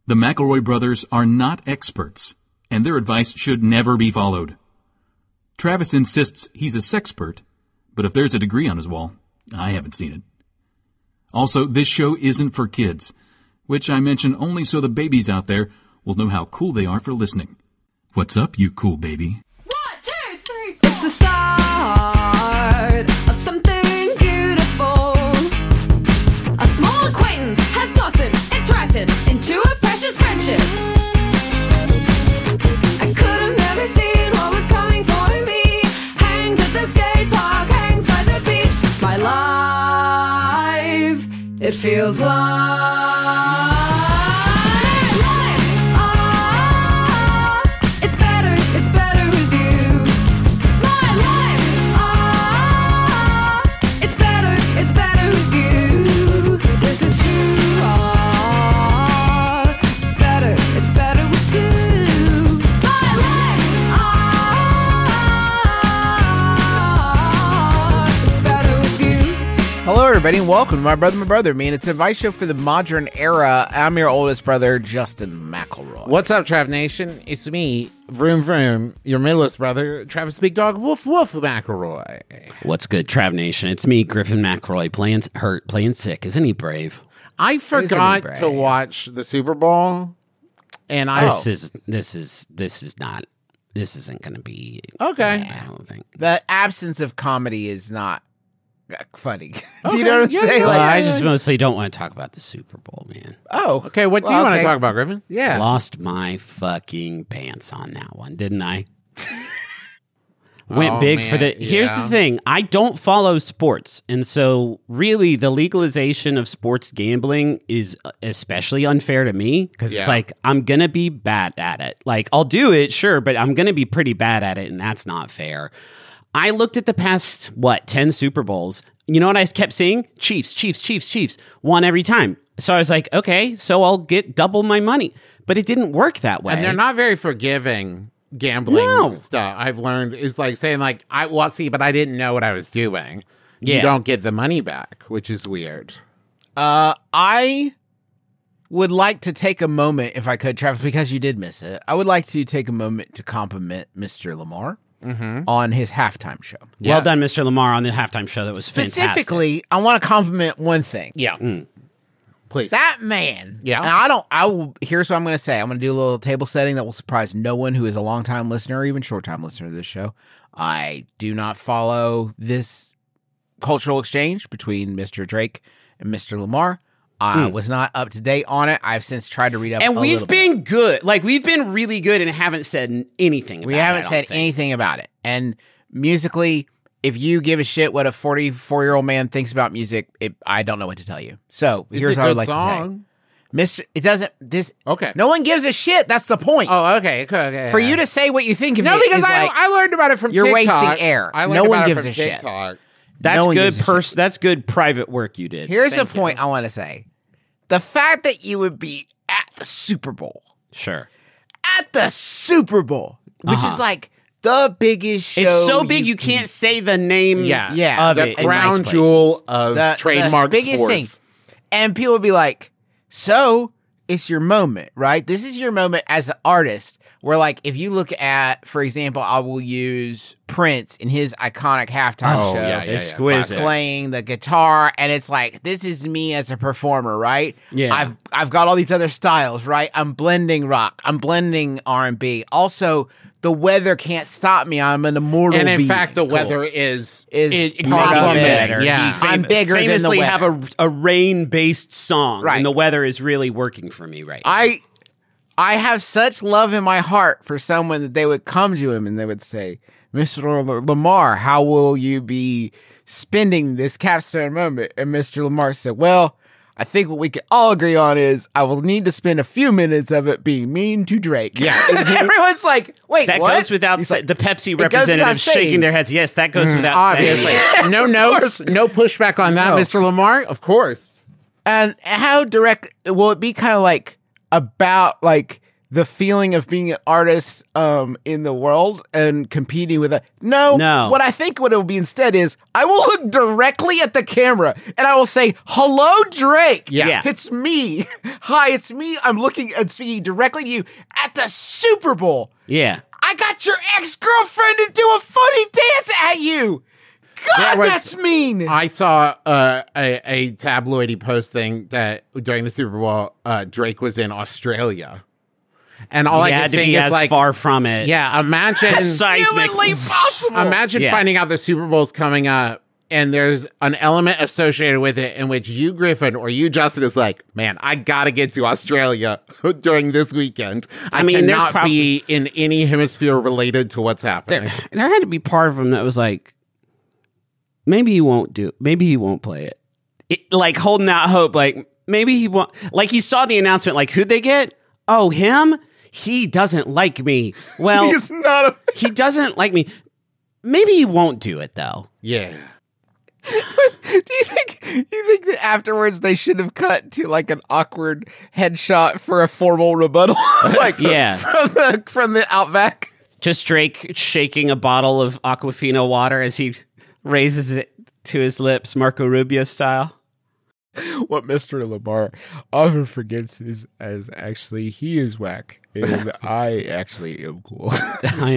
The McElroy brothers are not experts, and their advice should never be followed. Travis insists he's a sexpert, but if there's a degree on his wall, I haven't seen it. Also, this show isn't for kids, which I mention only so the babies out there will know how cool they are for listening. What's up, you cool baby? 1, 2, 3, 4. It's the start of something beautiful. A small acquaintance has blossomed, it's ripened into a precious friendship. I could have never seen what was coming for me. Hangs at the skate park, hangs by the beach. My life, it feels like it's better with you. My life, it's better with you. This is true, it's better with two. My life, it's better with you. Hello, everybody, and welcome to My Brother, Me, and it's an advice show for the modern era. I'm your oldest brother, Justin McElroy. What's up, Trav Nation? It's me, Vroom Vroom, your middlest brother, Travis Big Dog Woof Woof McElroy. What's good, Trav Nation? It's me, Griffin McElroy, playing hurt, playing sick. Isn't he brave? I forgot to watch the Super Bowl, and This isn't going to be okay. I don't think. The absence of comedy is not funny. Do you know what I'm saying? Well, Like, I just mostly don't want to talk about the Super Bowl, man. oh, Okay, what do you want to talk about, Griffin? Yeah. Lost my fucking pants on that one, didn't I? Went big for the... Here's the thing. I don't follow sports. And so really the legalization of sports gambling is especially unfair to me because it's like I'm going to be bad at it. Like I'll do it, sure, but I'm going to be pretty bad at it and that's not fair. I looked at the past, 10 Super Bowls. You know what I kept saying? Chiefs. Won every time. So I was like, okay, so I'll get double my money. But it didn't work that way. And they're not very forgiving gambling stuff. I've learned is like saying like, but I didn't know what I was doing. You don't get the money back, which is weird. I would like to take a moment, if I could, Travis, because you did miss it. I would like to take a moment to compliment Mr. Lamar on his halftime show. Well done, Mr. Lamar, on the halftime show. That was Specifically, I want to compliment one thing. Yeah. Please. That man. Yeah. And here's what I'm going to say. I'm going to do a little table setting that will surprise no one who is a long-time listener or even short-time listener to this show. I do not follow this cultural exchange between Mr. Drake and Mr. Lamar. I was not up to date on it. I've since tried to read up and a we've little been good. Like, we've been really good and haven't said anything about it. We haven't said anything about it. And musically, if you give a shit what a 44-year-old man thinks about music, I don't know what to tell you. So here's what I would like to say. Okay. No one gives a shit. That's the point. Oh, okay. For you to say what you think of it. No, because I I learned about it from you're TikTok. wasting air. No one gives a shit. That's good. That's good private work you did. Here's the point I want to say. The fact that you would be at the Super Bowl. Sure. At the Super Bowl, which is like the biggest show. It's so big you can't say the name of the it. crown jewel of trademark biggest sports. Thing. And people would be like, so it's your moment, right? This is your moment as an artist where, like, if you look at, for example, I will use Prince in his iconic halftime show. Exquisite. Playing the guitar, and it's like, this is me as a performer, right? Yeah. I've got all these other styles, right? I'm blending rock. I'm blending R&B. Also, the weather can't stop me. I'm an immortal And in being. fact, the weather is part of it. Yeah. I'm bigger than the famously weather. have a rain-based song, Right. and the weather is really working for me right now. I have such love in my heart for someone that they would come to him and they would say, Mr. Lamar, how will you be spending this capstone moment? And Mr. Lamar said, well, I think what we can all agree on is I will need to spend a few minutes of it being mean to Drake. Yeah. And everyone's like, wait, That what? goes without saying. The Pepsi without representatives saying. shaking their heads. Yes, that goes without saying. Obviously. No notes, no pushback on that, No. Mr. Lamar. Of course. And how direct will it be? Kind of like about like the feeling of being an artist in the world and competing with it. No. What I think what it will be instead is I will look directly at the camera and I will say, "Hello, Drake. Yeah. It's me. Hi, it's me. I'm looking and speaking directly to you at the Super Bowl. Yeah. I got your ex-girlfriend to do a funny dance at you. God, that's mean." I saw a tabloidy posting that during the Super Bowl, Drake was in Australia. And all I can think is like far from it. Yeah, imagine humanly possible. Imagine finding out the Super Bowl's coming up and there's an element associated with it in which you, Griffin, or you, Justin, is like, man, I gotta get to Australia during this weekend. I mean, cannot be in any hemisphere related to what's happening. There had to be part of him that was like, maybe he won't play it. Like holding out hope, like maybe he won't. Like he saw the announcement, like who'd they get? Oh, him? He doesn't like me. Well, he doesn't like me. Maybe he won't do it though. Yeah. Do you think that afterwards they should have cut to like an awkward headshot for a formal rebuttal? Like from the Outback? Just Drake shaking a bottle of Aquafina water as he raises it to his lips, Marco Rubio style. What Mr. Lamar often forgets is actually he is whack, and I actually am cool. I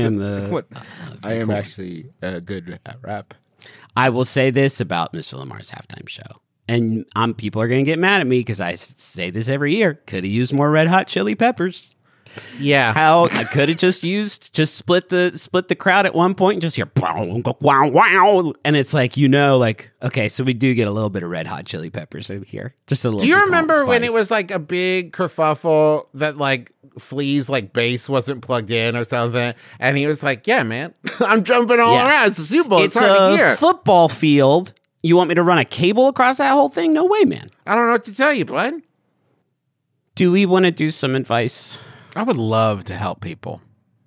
am actually good at rap. I will say this about Mr. Lamar's halftime show, and people are going to get mad at me because I say this every year. Could have used more Red Hot Chili Peppers. Yeah, how I could have just split the crowd at one point and just hear wow wow, and it's like okay, so we do get a little bit of Red Hot Chili Peppers in here, just a little. Do you remember when it was like a big kerfuffle that like Flea's like bass wasn't plugged in or something, and he was like, "Yeah, man, I'm jumping all around. It's a Super Bowl. It's hard to hear. Football field. You want me to run a cable across that whole thing? No way, man. I don't know what to tell you, bud. Do we want to do some advice? I would love to help people.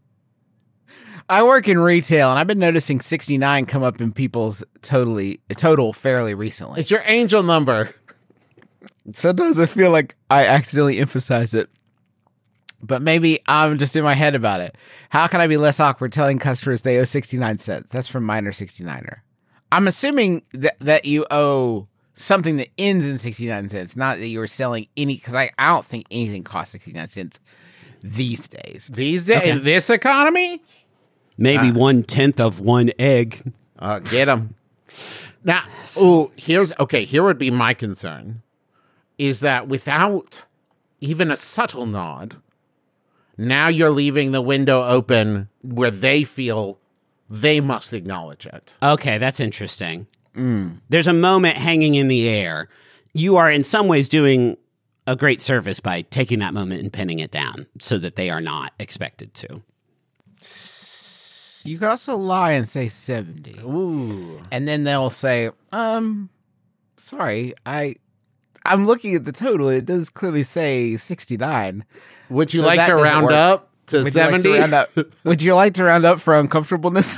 I work in retail, and I've been noticing 69 come up in people's total fairly recently. It's your angel number. Sometimes I feel like I accidentally emphasize it, but maybe I'm just in my head about it. How can I be less awkward telling customers they owe 69 cents? That's from Minor 69er. I'm assuming that you owe something that ends in 69 cents, not that you were selling any, because I don't think anything costs 69 cents. These days, in this economy, maybe 1/10 of one egg. Get them now. Here would be my concern: is that without even a subtle nod, now you're leaving the window open where they feel they must acknowledge it. Okay, that's interesting. There's a moment hanging in the air. You are in some ways doing a great service by taking that moment and pinning it down so that they are not expected to. You could also lie and say 70. Ooh. And then they'll say, sorry, I'm looking at the total. It does clearly say 69. Would you like to round up to 70? Would you like to round up for uncomfortableness?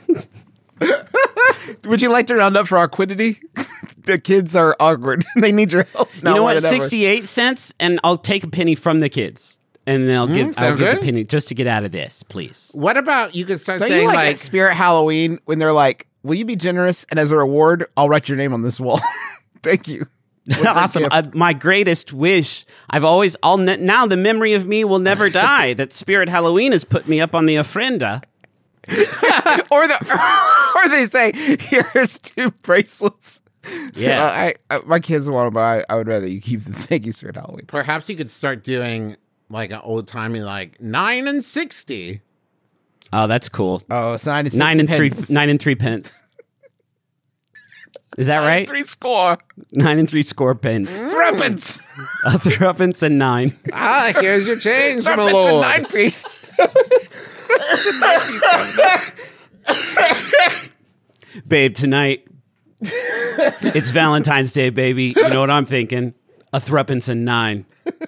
Would you like to round up for awkwardity? The kids are awkward. They need your help. You know what? 68 cents, and I'll take a penny from the kids. And I'll give the penny just to get out of this, please. What about you could start saying you like at Spirit Halloween when they're like, will you be generous? And as a reward, I'll write your name on this wall. Thank you. Awesome. My greatest wish. Now the memory of me will never die. That Spirit Halloween has put me up on the ofrenda. or they say, here's 2 bracelets. Yeah, my kids want them, but I would rather you keep them. Thank you, Spirit Halloween. Perhaps you could start doing like an old timey, like 9 and 60. Oh, that's cool. Oh, it's 9 and 60 pence. 9 and 3 pence. Is that right? 3 score. 9 and 3 score pence. Threepence. A threepence and 9. Here's your change, my lord. Threepence and 9 piece. Babe, tonight it's Valentine's Day, baby. You know what I'm thinking? A threepence and 9.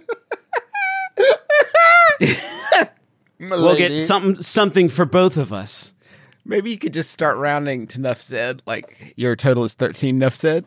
We'll get something for both of us. Maybe you could just start rounding to Nuff said, like your total is 13. Nuff said.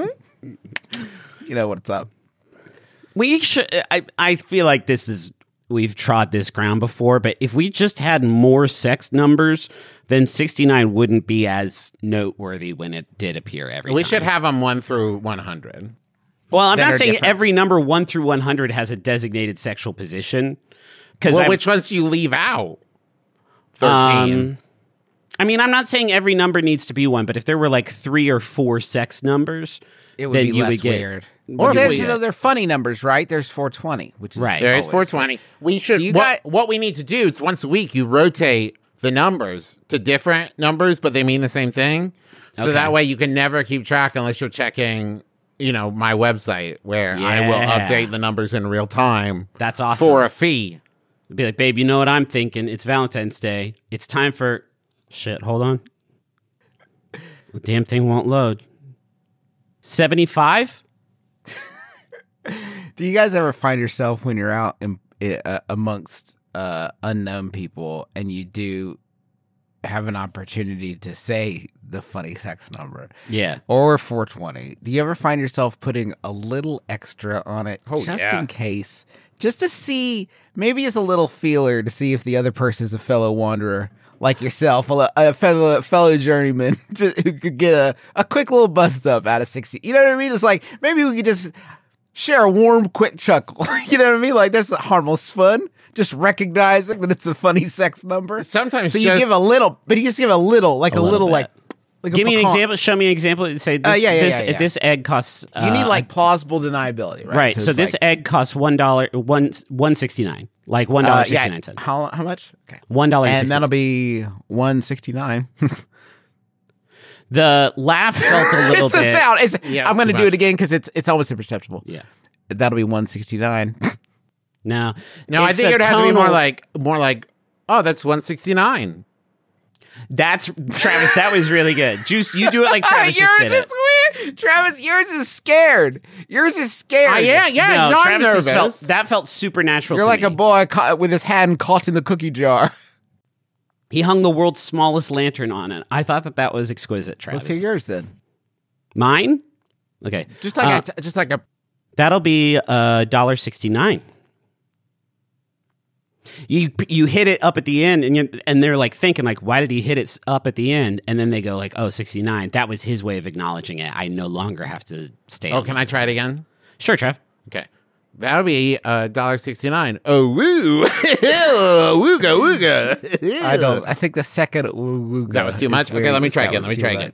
You know what's up. We should. I feel like this is we've trod this ground before, but if we just had more sex numbers, then 69 wouldn't be as noteworthy when it did appear every time. We should have them 1 through 100. Well, I'm that not are saying different. every number 1 through 100 has a designated sexual position. Well, which ones do you leave out? 13. I mean, I'm not saying every number needs to be one, but if there were like 3 or 4 sex numbers, It would then be you less would get weird. Or Or we- they're funny numbers, right? There's 420, which is Right. There is always- 420. We should. Do you What we need to do is once a week you rotate the numbers to different numbers, but they mean the same thing. So Okay. that way you can never keep track unless you're checking, my website where I will Yeah. update the numbers in real time. That's awesome. For a fee. Be like, babe, you know what I'm thinking? It's Valentine's Day. It's time for shit. Hold on. The damn thing won't load. 75? Do you guys ever find yourself when you're out amongst unknown people and you do have an opportunity to say the funny sex number? Yeah. Or 420. Do you ever find yourself putting a little extra on it just yeah. in case? Just to see, maybe as a little feeler to see if the other person's a fellow wanderer like yourself, a fellow journeyman who could get a quick little bust up out of 60. You know what I mean? It's like, maybe we could just share a warm, quick chuckle. You know what I mean? Like, that's harmless fun. Just recognizing that it's a funny sex number. Sometimes So you just- give a little, but you just give a little, like a little, bit. like Give a me an pecan. example. Show me an example. Say this, yeah. this egg costs. You need like plausible deniability, right? right. So it's this like, egg costs $1.69. Like $1.69. How much? Okay. $1.69. And that'll be $1.69. The laugh felt a little It's bit. the sound. Yeah, I'm going to too do much. it again because it's almost imperceptible. Yeah. That'll be $1.69. No. No, I It's think a it would have to be tonal- more like, oh, that's 169. That's Travis. That was really good. Juice, you do it like Travis yours just did is it. weird. Travis, yours is scared. Yours is scared. Yeah, No, not Travis nervous. just felt supernatural. You're to like me. a boy caught with his hand caught in the cookie jar. He hung the world's smallest lantern on it. I thought that was exquisite, Travis. Let's hear yours then. Mine? Okay. Just like a That'll be $1.69. You hit it up at the end, and they're like thinking like, why did he hit it up at the end? And then they go like, oh, 69. That was his way of acknowledging it. I no longer have to stay. Oh, on can this. I try it again? Sure, Trev. Okay. That'll be $1.69. Oh, woo. Wooga, wooga. I think the second That was too much? Okay, let me try again.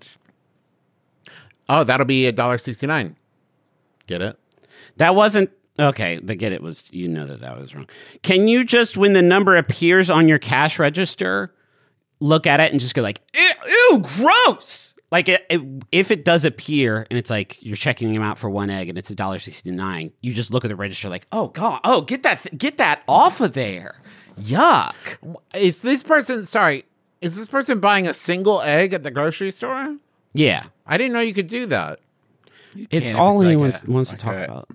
Oh, that'll be $1.69. Get it? That wasn't okay. The get it was that was wrong. Can you just when the number appears on your cash register, look at it and just go like, ew, gross. Like if it does appear and it's like you're checking them out for one egg and it's $1.69, you just look at the register like, oh god, oh get that off of there, yuck. Is this person buying a single egg at the grocery store? Yeah, I didn't know you could do that. it's if all it's like anyone a- wants to like talk a- about.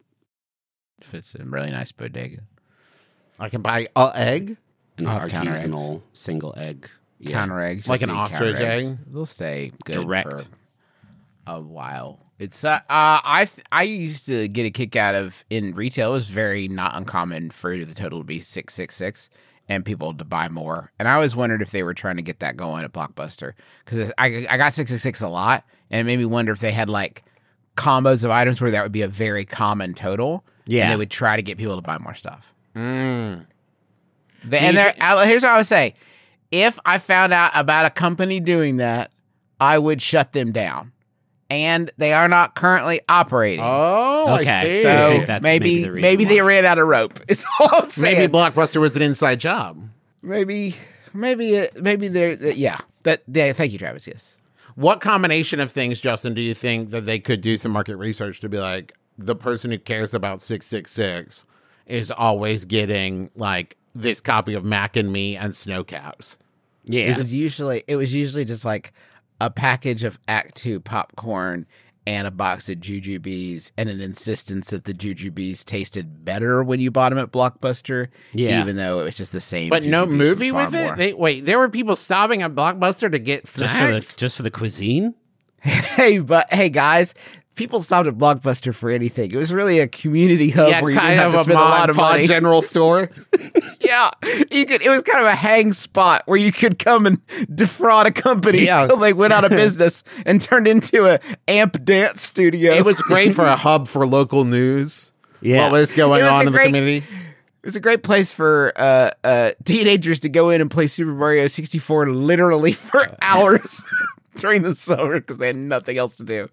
If it's a really nice bodega. I can buy an egg? An I'll have counter artisanal single egg. Yeah. Counter eggs. Like you'll an see ostrich counter eggs. egg? They'll stay good Direct. for a while. It's I used to get a kick out of in retail. It was very not uncommon for the total to be 666 and people to buy more. And I always wondered if they were trying to get that going at Blockbuster because I got 666 a lot, and it made me wonder if they had like combos of items where that would be a very common total. Yeah. and they would try to get people to buy more stuff. Mm. Here's what I would say. If I found out about a company doing that, I would shut them down. And they are not currently operating. Oh, Okay, I see. so- I so think that's maybe the maybe reason they why. ran out of rope. It's all I'm saying. Maybe Blockbuster was an inside job. maybe they're yeah. Thank you, Travis. Yes. What combination of things, Justin, do you think that they could do some market research to be like, the person who cares about 666 is always getting like this copy of Mac and Me and Snowcaps? Yeah. It was usually just like a package of Act 2 popcorn and a box of Jujubes and an insistence that the Jujubes tasted better when you bought them at Blockbuster. Yeah. Even though it was just the same. But no Jujubes movie for far with it? more. There were people stopping at Blockbuster to get snacks? Just for the cuisine? Hey, but hey, guys, people stopped at Blockbuster for anything. It was really a community hub Yeah, where you kind didn't have to of a spend a lot of mod money. general store. Yeah, you could. It was kind of a hang spot where you could come and defraud a company until they went out of business and turned into a amp dance studio. It was great for a hub for local news. Yeah. What was going It was on a in the great- community? It was a great place for teenagers to go in and play Super Mario 64 literally for hours during the summer because they had nothing else to do.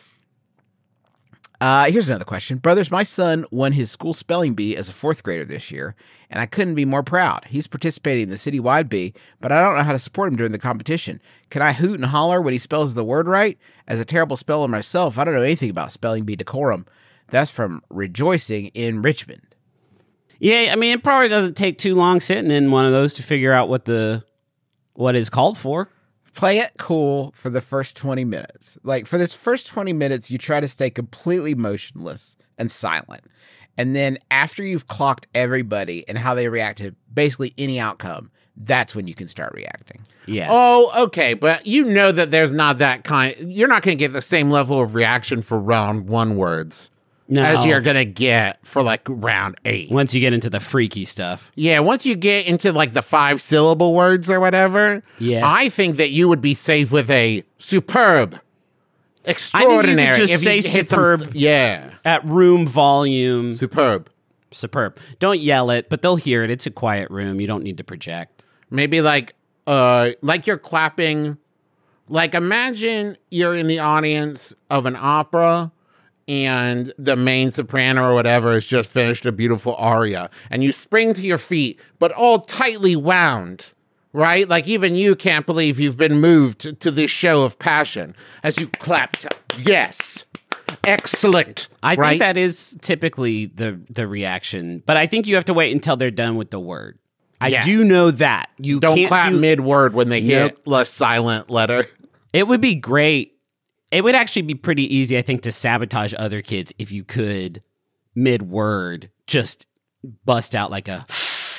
Here's another question. Brothers, my son won his school spelling bee as a 4th grader this year, and I couldn't be more proud. He's participating in the citywide bee, but I don't know how to support him during the competition. Can I hoot and holler when he spells the word right? As a terrible speller myself, I don't know anything about spelling bee decorum. That's from Rejoicing in Richmond. Yeah, I mean, it probably doesn't take too long sitting in one of those to figure out what is called for. Play it cool for the first 20 minutes. Like, for this first 20 minutes, you try to stay completely motionless and silent. And then after you've clocked everybody and how they react to basically any outcome, that's when you can start reacting. Yeah. Oh, okay, but you know that there's not that kind. You're not going to get the same level of reaction for round 1 words No. as you're going to get for like round 8. Once you get into the freaky stuff. Yeah, once you get into like the 5-syllable words or whatever, Yes. I think that you would be safe with a superb, extraordinary. just if you say hit some- superb. yeah, At room volume. superb. Superb. Don't yell it, but they'll hear it. It's a quiet room. You don't need to project. Maybe like you're clapping. Like imagine you're in the audience of an opera and the main soprano or whatever has just finished a beautiful aria and you spring to your feet, but all tightly wound, right? Like even you can't believe you've been moved to this show of passion as you clapped. Yes. Excellent. I right? think that is typically the reaction, but I think you have to wait until they're done with the word. I Yes. do know that. You Don't can't clap do, mid-word when they hit Nope. a silent letter. It would be great. It would actually be pretty easy, I think, to sabotage other kids if you could, mid-word, just bust out like a...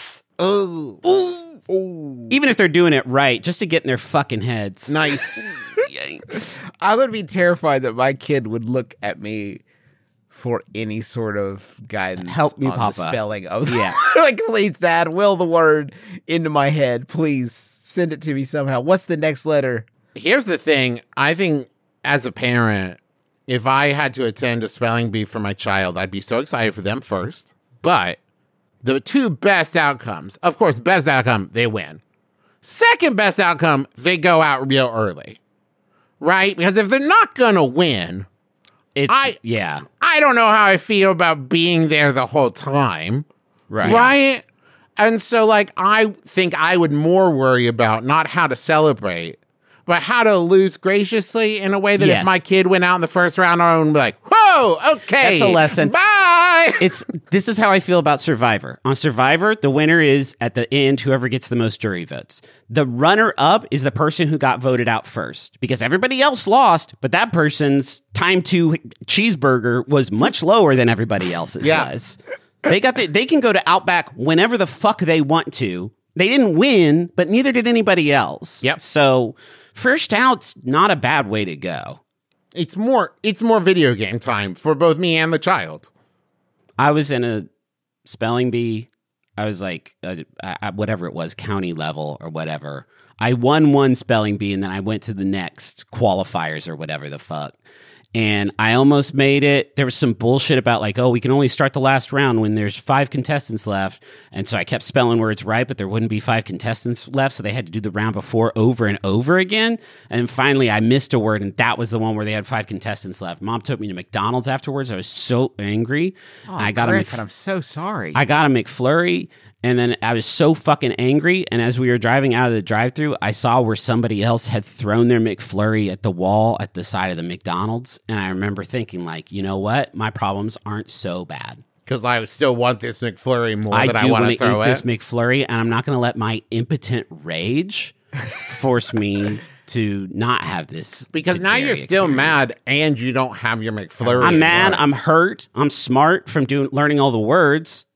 Oh. Even if they're doing it right, just to get in their fucking heads. Nice. Yikes. I would be terrified that my kid would look at me for any sort of guidance. Help me, on Papa. the spelling of Yeah. like, please, Dad, will the word into my head. Please send it to me somehow. What's the next letter? Here's the thing. I think as a parent, if I had to attend a spelling bee for my child, I'd be so excited for them first. But the 2 best outcomes, of course, best outcome, they win. Second best outcome, they go out real early. Right? Because if they're not going to win, Yeah. I don't know how I feel about being there the whole time. Right? And so, like, I think I would more worry about not how to celebrate, but how to lose graciously in a way that Yes. if my kid went out in the first round, I would be like, whoa, okay. That's a lesson. Bye. This is how I feel about Survivor. On Survivor, the winner is at the end whoever gets the most jury votes. The runner up is the person who got voted out first because everybody else lost, but that person's time to cheeseburger was much lower than everybody else's was. They can go to Outback whenever the fuck they want to. They didn't win, but neither did anybody else. Yep. So first out's not a bad way to go. It's more video game time for both me and the child. I was in a spelling bee. I was like, whatever it was, county level or whatever. I won one spelling bee and then I went to the next qualifiers or whatever the fuck. And I almost made it. There was some bullshit about like, oh, we can only start the last round when there's 5 contestants left. And so I kept spelling words right, but there wouldn't be 5 contestants left. So they had to do the round before over and over again. And finally I missed a word. And that was the one where they had 5 contestants left. Mom took me to McDonald's afterwards. I was so angry. Oh, I got Griffin, I'm so sorry. I got a McFlurry, and then I was so fucking angry. And as we were driving out of the drive-thru, I saw where somebody else had thrown their McFlurry at the wall at the side of the McDonald's. And I remember thinking, like, you know what? My problems aren't so bad. Because I still want this McFlurry more I than I do want want to to throw eat it. this McFlurry, and I'm not going to let my impotent rage force me to not have this. Because now you're dairy still experience. mad and you don't have your McFlurry. I'm mad. anymore. I'm hurt. I'm smart from learning all the words.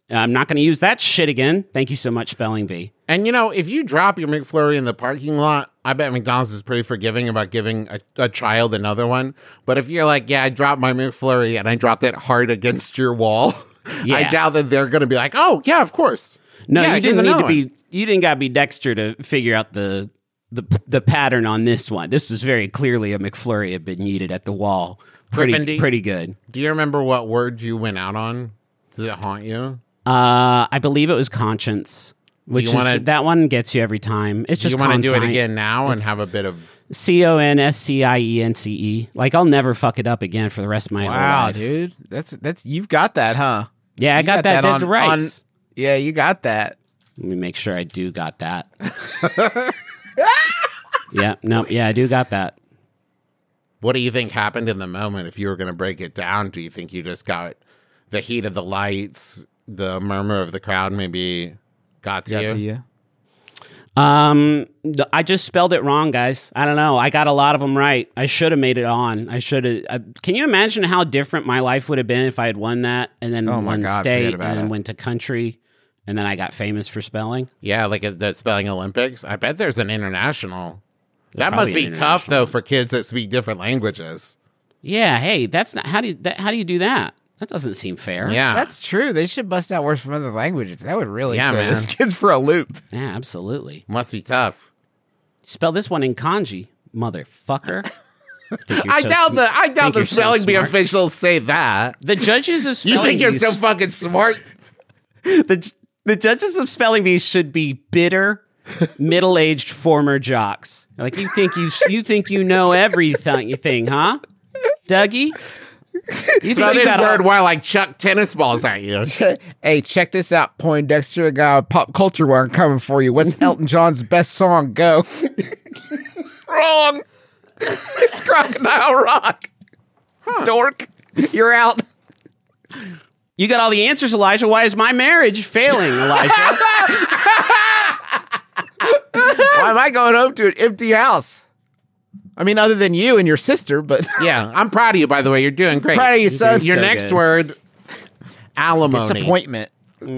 I'm not going to use that shit again. Thank you so much, Spelling Bee. And, if you drop your McFlurry in the parking lot, I bet McDonald's is pretty forgiving about giving a child another one. But if you're like, yeah, I dropped my McFlurry and I dropped it hard against your wall, I doubt that they're going to be like, oh, yeah, of course. No, yeah, you didn't need to be. You didn't got to be Dexter to figure out the pattern on this one. This was very clearly a McFlurry had been yeeted at the wall. Pretty good. Do you remember what word you went out on? Does it haunt you? I believe it was conscience, which that one gets you every time. It's just you want to do it again now and have a bit of CONSCIENCE. Like I'll never fuck it up again for the rest of my whole life. Wow, dude, that's you've got that, huh? Yeah, I got that dead to rights. Yeah, you got that. Let me make sure I do got that. Yeah, I do got that. What do you think happened in the moment? If you were going to break it down, do you think you just got the heat of the lights, the murmur of the crowd maybe got to you? I just spelled it wrong, guys. I don't know. I got a lot of them right. I should have made it on. I should have. Can you imagine how different my life would have been if I had won that and then won state and then went to country and then I got famous for spelling? Yeah, like the spelling Olympics. I bet there's an international. That must be tough though for kids that speak different languages. Yeah. Hey, that's not how do you do that? That doesn't seem fair. Yeah, that's true. They should bust out words from other languages. That would really throw these kids for a loop. Yeah, absolutely. Must be tough. Spell this one in kanji, motherfucker. I doubt the spelling bee officials say that. The judges of spelling you think you're so fucking smart? The judges of spelling bees should be bitter, middle-aged former jocks. Like you think you know everything, huh, Dougie? You think this word while I chuck tennis balls at you. Hey, check this out, Poindexter. I got a pop culture one coming for you. What's Elton John's best song? Go. Wrong. It's Crocodile Rock. Huh. Dork. You're out. You got all the answers, Elijah. Why is my marriage failing, Elijah? Why am I going home to an empty house? I mean, other than you and your sister, but... Yeah, I'm proud of you, by the way. You're doing great. Proud of you, son. Your next word, alimony. Disappointment.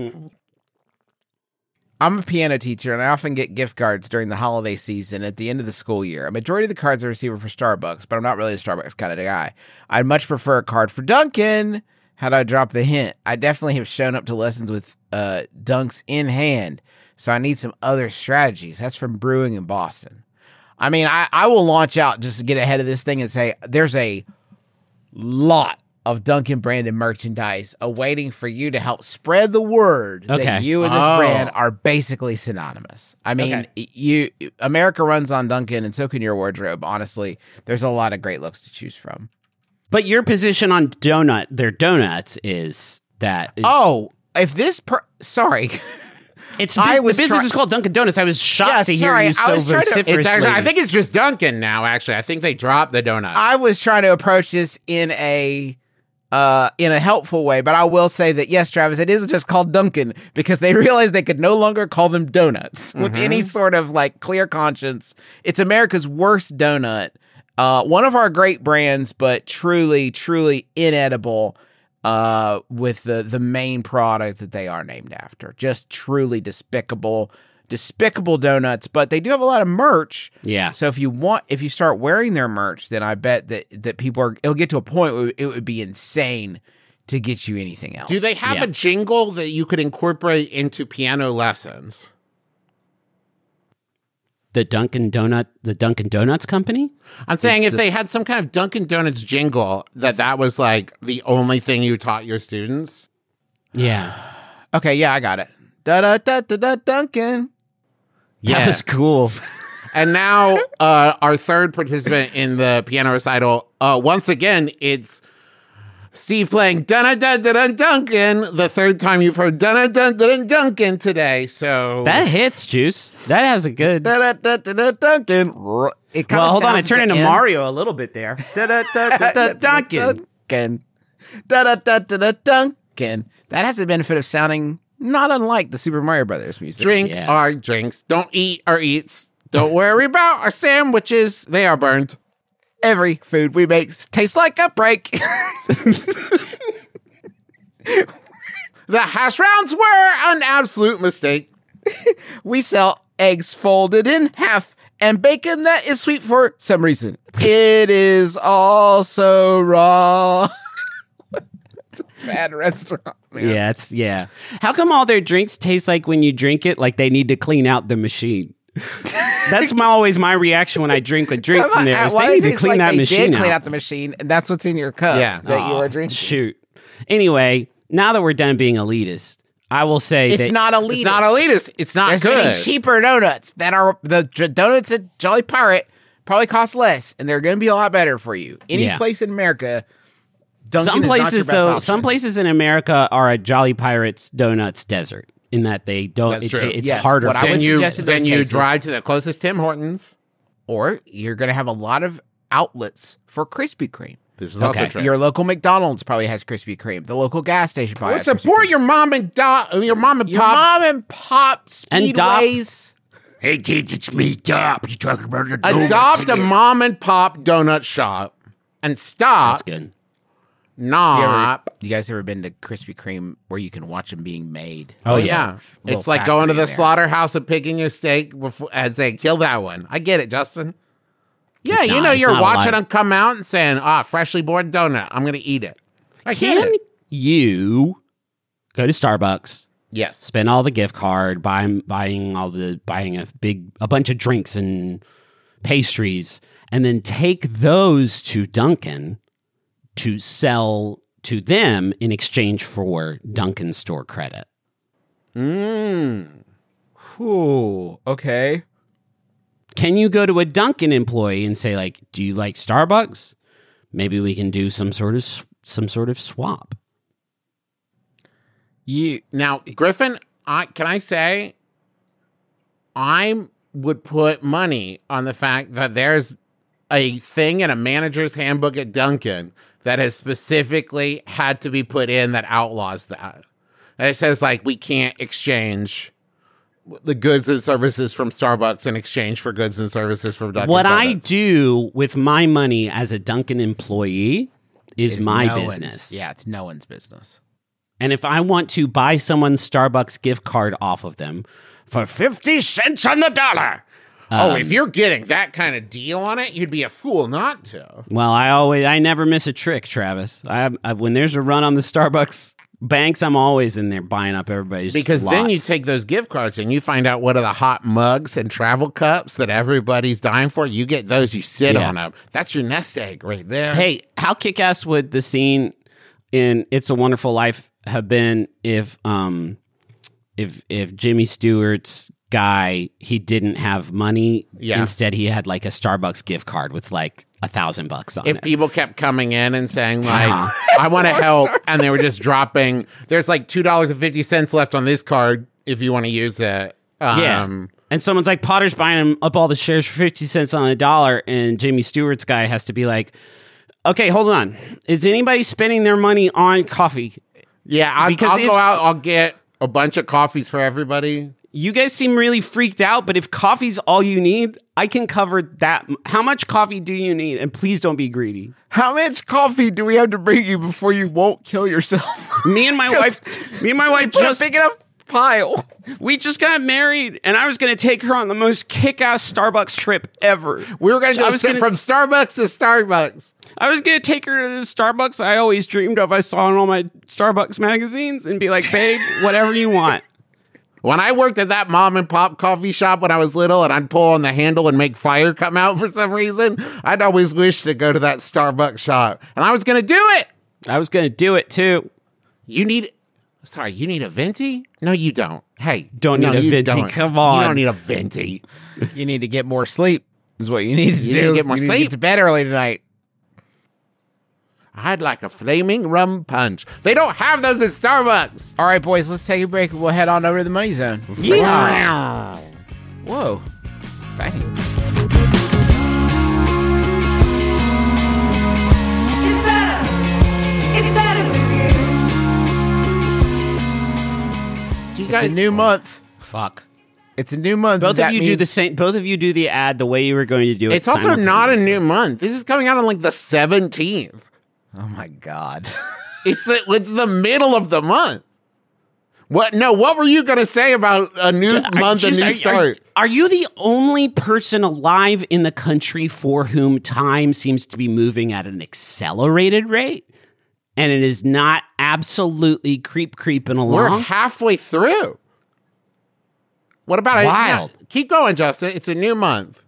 I'm a piano teacher, and I often get gift cards during the holiday season at the end of the school year. A majority of the cards I receive are for Starbucks, but I'm not really a Starbucks kind of guy. I'd much prefer a card for Dunkin'. How'd I drop the hint? I definitely have shown up to lessons with Dunks in hand, so I need some other strategies. That's from Brewing in Boston. I mean, I will launch out just to get ahead of this thing and say there's a lot of Dunkin' branded merchandise awaiting for you to help spread the word that you and this brand are basically synonymous. I mean, America runs on Dunkin', and so can your wardrobe. Honestly, there's a lot of great looks to choose from. But your position on their donuts is that... if this... sorry... The business is called Dunkin' Donuts. I was shocked to hear you so vociferously. I think it's just Dunkin' now, actually. I think they dropped the donut. I was trying to approach this in a helpful way, but I will say that, yes, Travis, it is just called Dunkin' because they realized they could no longer call them donuts with any sort of, like, clear conscience. It's America's worst donut. One of our great brands, but truly, truly inedible. With the main product that they are named after. Just truly despicable donuts, but they do have a lot of merch. Yeah. So if you start wearing their merch, then I bet that people it'll get to a point where it would be insane to get you anything else. Do they have a jingle that you could incorporate into piano lessons? The Dunkin' Donuts company? I'm saying if they had some kind of Dunkin' Donuts jingle that was like the only thing you taught your students. Yeah. Okay, yeah, I got it. Da Dunkin'. Yeah. That was cool. And now our third participant in the piano recital, once again, it's Steve playing Dunkin', the third time you've heard Dunkin' today. So that hits, Juice. That has a good Dunkin'. Well, hold on, I turned into Mario a little bit there. Dunkin'. Dunkin'. That has the benefit of sounding not unlike the Super Mario Brothers music. Drink our drinks. Don't eat our eats. Don't worry about our sandwiches. They are burned. Every food we make tastes like a break. The hash browns were an absolute mistake. We sell eggs folded in half and bacon that is sweet for some reason. It is also raw. It's a bad restaurant, man. Yeah. How come all their drinks taste like when you drink it, like they need to clean out the machine? That's always my reaction when I drink a drink from there. Is they need to clean that machine clean out. out the machine, and that's what's in your cup that you are drinking. Shoot. Anyway, now that we're done being elitist, I will say It's not elitist. It's not elitist. It's not There's good. getting cheaper donuts that are the donuts at Jolly Pirate probably cost less, and they're going to be a lot better for you. Any place in America. Dunkin' some is not your places, best though, option. some places in America are a Jolly Pirates donuts desert in that they don't. That's true. It's Yes, harder. what I for would Then you suggest in those cases- drive to the closest Tim Hortons. Or you're going to have a lot of outlets for Krispy Kreme. This is also true. Your local McDonald's probably has Krispy Kreme. The local gas station probably Or has Krispy support Kreme. your mom and Your pop. mom and pop And Dop. speedways. Hey kids, it's me, Dop. You talking about the Adopt a mom and pop donut shop and That's stop good. not. You guys ever been to Krispy Kreme where you can watch them being made? Oh, Yeah. Little It's like going to factory the in there. slaughterhouse and picking your steak and saying, kill that one. I get it, Justin. Yeah, It's you not- know, it's you're not watching alive. them come out and saying, freshly boiled donut. I'm going to eat it. I get Can it. you go to Starbucks, Yes. spend all the gift card, buying a bunch of drinks and pastries, and then take those to Dunkin' to sell to them in exchange for Dunkin' store credit? Ooh, okay. Can you go to a Dunkin' employee and say, like, do you like Starbucks? Maybe we can do some sort of swap. Now, Griffin, can I say, I would put money on the fact that there's a thing in a manager's handbook at Dunkin' that has specifically had to be put in that outlaws that. And it says, like, we can't exchange the goods and services from Starbucks in exchange for goods and services from Dunkin' What I Donuts. do with my money as a Dunkin' employee is It's my no one's- business. Yeah, it's no one's business. And if I want to buy someone's Starbucks gift card off of them for 50 cents on the dollar, If you're getting that kind of deal on it, you'd be a fool not to. well, I never miss a trick, Travis. When there's a run on the Starbucks banks, I'm always in there buying up everybody's Because then you lots. take those gift cards and you find out what are the hot mugs and travel cups that everybody's dying for. You get those, you sit Yeah. on them. That's your nest egg right there. Hey, how kick-ass would the scene in It's a Wonderful Life have been if Jimmy Stewart's guy, he didn't have money. Yeah. Instead, he had like a Starbucks gift card with like $1,000 on if it. people kept coming in and saying like, I want to help, and they were just dropping, there's like $2.50 left on this card if you want to use it. Yeah. And someone's like, Potter's buying him up all the shares for 50 cents on the dollar. And Jimmy Stewart's guy has to be like, okay, hold on. Is anybody spending their money on coffee? Yeah, I'll Because go out, I'll get a bunch of coffees for everybody. You guys seem really freaked out, but if coffee's all you need, I can cover that. How much coffee do you need? And please don't be greedy. How much coffee do we have to bring you before you won't kill yourself? Me and my wife Put just a big enough pile. we just got married, and I was going to take her on the most kick-ass Starbucks trip ever. We were going to I go was sit gonna- from Starbucks to Starbucks. I was going to take her to the Starbucks I always dreamed of. I saw in all my Starbucks magazines and be like, babe, whatever you want. When I worked at that mom and pop coffee shop when I was little and I'd pull on the handle and make fire come out for some reason, I'd always wish to go to that Starbucks shop. And I was going to do it. I was going to do it, too. You need a venti? No, you don't. Hey. Don't no, need a you venti. don't. Come on. You don't need a venti. You need to get more sleep, is what you need to You do. need to get more you sleep. Get to bed early tonight. I'd like a flaming rum punch. They don't have those at Starbucks. All right, boys, let's take a break and we'll head on over to the money zone. Yeah. Whoa. Exciting. It's better with you. Do you It's guys a new month. Fuck. It's a new month. Both That of you do the means- same. Both of you do the ad the way you were going to do it. It's also not a simultaneously. new month. This is coming out on like the 17th. Oh, my God. It's the middle of the month. What? No, what were you going to say about a new month, a new start? Are you the only person alive in the country for whom time seems to be moving at an accelerated rate? And it is not absolutely creeping along? We're halfway through. What about Wild. Keep going, Justin. It's a new month.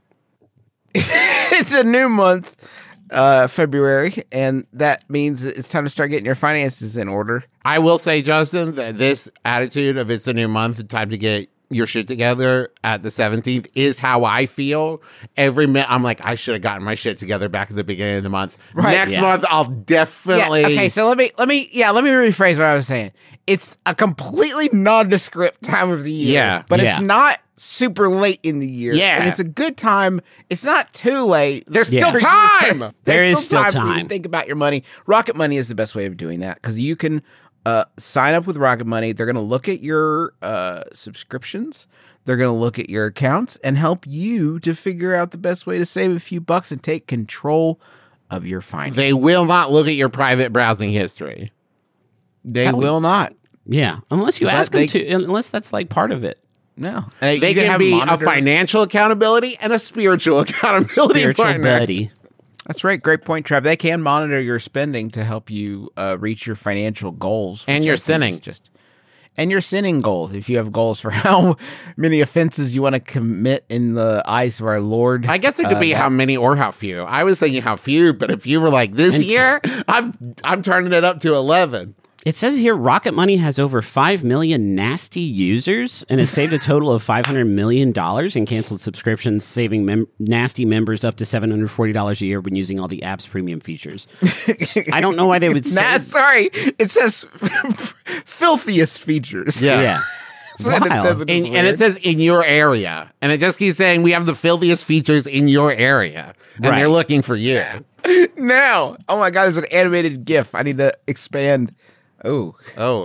It's a new month, February, and that means it's time to start getting your finances in order. I will say, Justin, that this attitude of it's a new month and time to get your shit together at the 17th is how I feel. Every minute, I'm like, I should have gotten my shit together back at the beginning of the month. Right. Next month, I'll definitely. Yeah, okay, so let me rephrase what I was saying. It's a completely nondescript time of the year. Yeah. But Yeah. it's not super late in the year. Yeah. And it's a good time. It's not too late. There's Yeah. still time. There There's is still for you to time. think about your money. Rocket Money is the best way of doing that because you can sign up with Rocket Money. They're going to look at your subscriptions. They're going to look at your accounts and help you to figure out the best way to save a few bucks and take control of your finances. They will not look at your private browsing history. They will not. Yeah, unless you But ask them they- to, unless that's like part of it. No. They You can have be monitor- a financial accountability and a spiritual accountability Spiritual partner. buddy. That's right. Great point, Trev. They can monitor your spending to help you reach your financial goals. And which your I think is sinning. And your sinning goals. If you have goals for how many offenses you want to commit in the eyes of our Lord. I guess it could be how many or how few. I was thinking how few, but if you were like this year, I'm turning it up to 11. It says here Rocket Money has over 5 million nasty users and has saved a total of $500 million in canceled subscriptions, saving nasty members up to $740 a year when using all the app's premium features. I don't know why they would say sorry. It says filthiest features. Yeah. That's what it Wild. says. It's And it says in your area. And it just keeps saying we have the filthiest features in your area. And Right. they're looking for you. now. Oh my God, there's an animated GIF. I need to expand. Oh, Oh.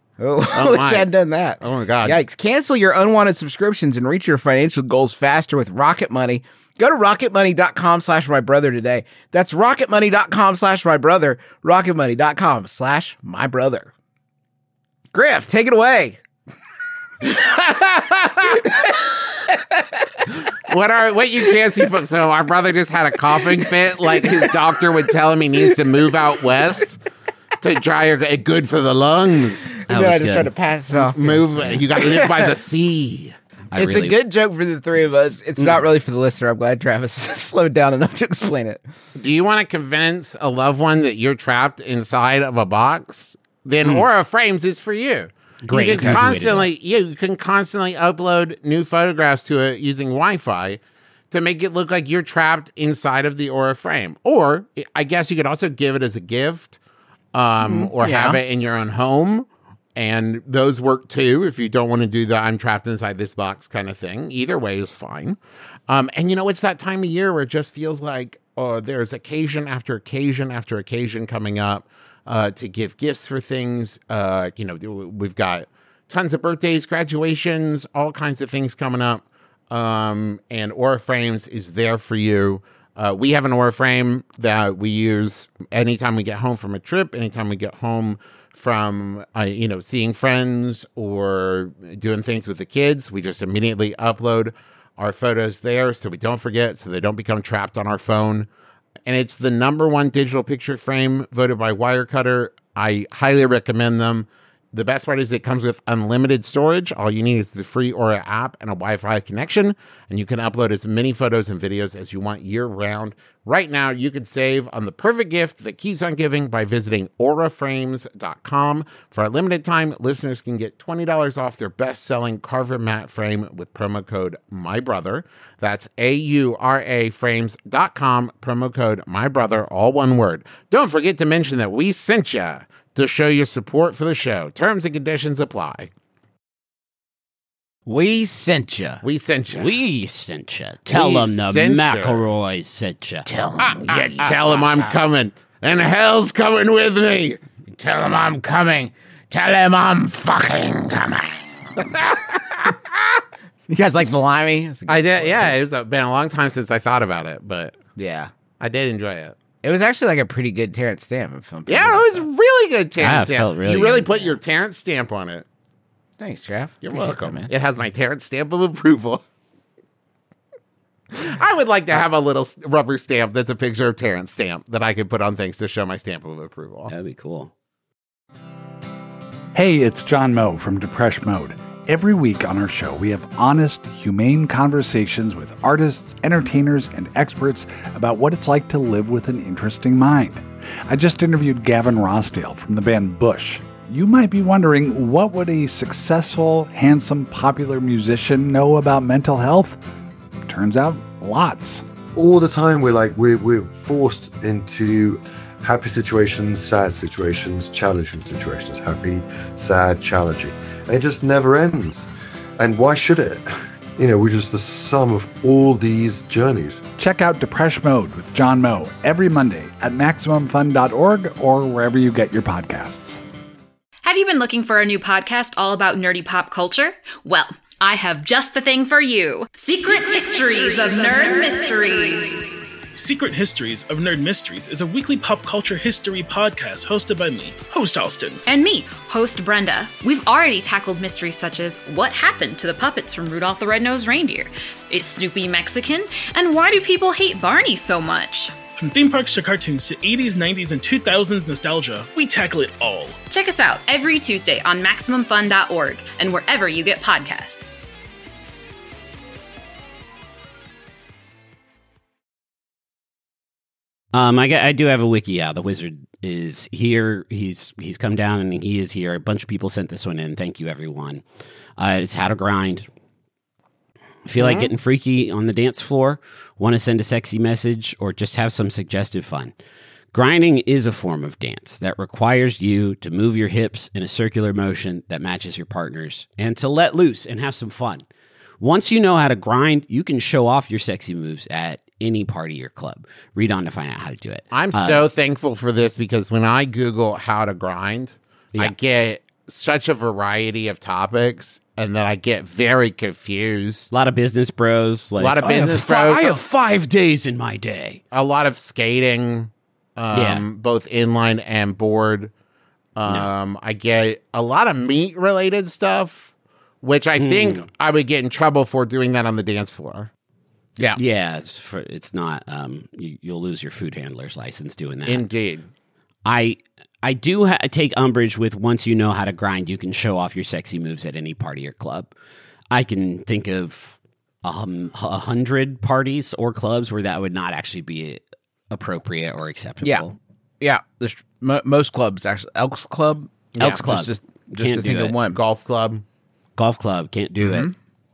I wish I my. had done that. Oh, my God. Yikes. Cancel your unwanted subscriptions and reach your financial goals faster with Rocket Money. Go to rocketmoney.com/mybrother today. That's rocketmoney.com/mybrother. Rocketmoney.com/mybrother. Griff, take it away. What you can't see from so our brother just had a coughing fit, like his doctor would tell him he needs to move out west to try good for the lungs. That And then I was just good. tried to pass it off. Move, you got to live by the sea. It's a good joke for the three of us. It's not really for the listener. I'm glad Travis slowed down enough to explain it. Do you want to convince a loved one that you're trapped inside of a box? Then Aura Frames is for you. Great. You can Easy way to do constantly upload new photographs to it using Wi-Fi to make it look like you're trapped inside of the Aura Frame. Or I guess you could also give it as a gift, or have it in your own home. And those work too if you don't want to do the I'm trapped inside this box kind of thing. Either way is fine. And it's that time of year where it just feels like there's occasion after occasion after occasion coming up to give gifts for things. We've got tons of birthdays, graduations, all kinds of things coming up. And Aura Frames is there for you. We have an Aura Frame that we use anytime we get home from a trip, anytime we get home from, seeing friends or doing things with the kids. We just immediately upload our photos there so we don't forget, so they don't become trapped on our phone. And it's the #1 digital picture frame voted by Wirecutter. I highly recommend them. The best part is it comes with unlimited storage. All you need is the free Aura app and a Wi-Fi connection, and you can upload as many photos and videos as you want year-round. Right now, you can save on the perfect gift that keeps on giving by visiting auraframes.com. For a limited time, listeners can get $20 off their best-selling Carver matte frame with promo code MYBROTHER. That's auraframes.com, promo code MYBROTHER, all one word. Don't forget to mention that we sent you to show your support for the show. Terms and conditions apply. We sent you. We sent you. We sent you. Tell We them the sent ya. McElroys sent you. Tell him. Tell him I'm coming, and hell's coming with me. Tell him I'm coming. Tell him I'm fucking coming. You guys like the limey? I did. Yeah, it's been a long time since I thought about it, but Yeah. I did enjoy it. It was actually like a pretty good Terrence Stamp film. Yeah, it was really good Terrence Yeah, it stamp. felt really you really good. put your Terrence stamp on it. Thanks, Jeff. You're Appreciate welcome. that, man. It has my Terrence stamp of approval. I would like to have a little rubber stamp that's a picture of Terrence stamp that I could put on things to show my stamp of approval. That'd be cool. Hey, it's John Moe from Depeche Mode. Every week on our show, we have honest, humane conversations with artists, entertainers, and experts about what it's like to live with an interesting mind. I just interviewed Gavin Rossdale from the band Bush. You might be wondering, what would a successful, handsome, popular musician know about mental health? Turns out, lots. All the time we're forced into happy situations, sad situations, challenging situations. Happy, sad, challenging. And it just never ends. And why should it? We're just the sum of all these journeys. Check out Depeche Mode with John Moe every Monday at MaximumFun.org or wherever you get your podcasts. Have you been looking for a new podcast all about nerdy pop culture? Well, I have just the thing for you. Secret Histories of Nerd Mysteries. Secret Histories of Nerd Mysteries is a weekly pop culture history podcast hosted by me, host Alston. And me, host Brenda. We've already tackled mysteries such as what happened to the puppets from Rudolph the Red-Nosed Reindeer? Is Snoopy Mexican? And why do people hate Barney so much? From theme parks to cartoons to 80s, 90s, and 2000s nostalgia, we tackle it all. Check us out every Tuesday on MaximumFun.org and wherever you get podcasts. I do have a wiki. Yeah, the wizard is here. He's come down and he is here. A bunch of people sent this one in. Thank you, everyone. It's how to grind. Feel like getting freaky on the dance floor? Want to send a sexy message or just have some suggestive fun? Grinding is a form of dance that requires you to move your hips in a circular motion that matches your partner's and to let loose and have some fun. Once you know how to grind, you can show off your sexy moves at any party or club. Read on to find out how to do it. I'm so thankful for this because when I Google how to grind, I get such a variety of topics and then I get very confused. A lot of business bros. Like, a lot of business bros. I have 5 days in my day. A lot of skating, both inline and board. I get a lot of meat-related stuff, which I think I would get in trouble for doing that on the dance floor. Yeah, it's not. You'll lose your food handler's license doing that. Indeed. I do take umbrage with once you know how to grind, you can show off your sexy moves at any party or club. I can think of 100 parties or clubs where that would not actually be appropriate or acceptable. Yeah. Most clubs actually. Elks Club. Elks Club. Just Can't to think do of it. one. Golf Club. Golf Club. Can't do it.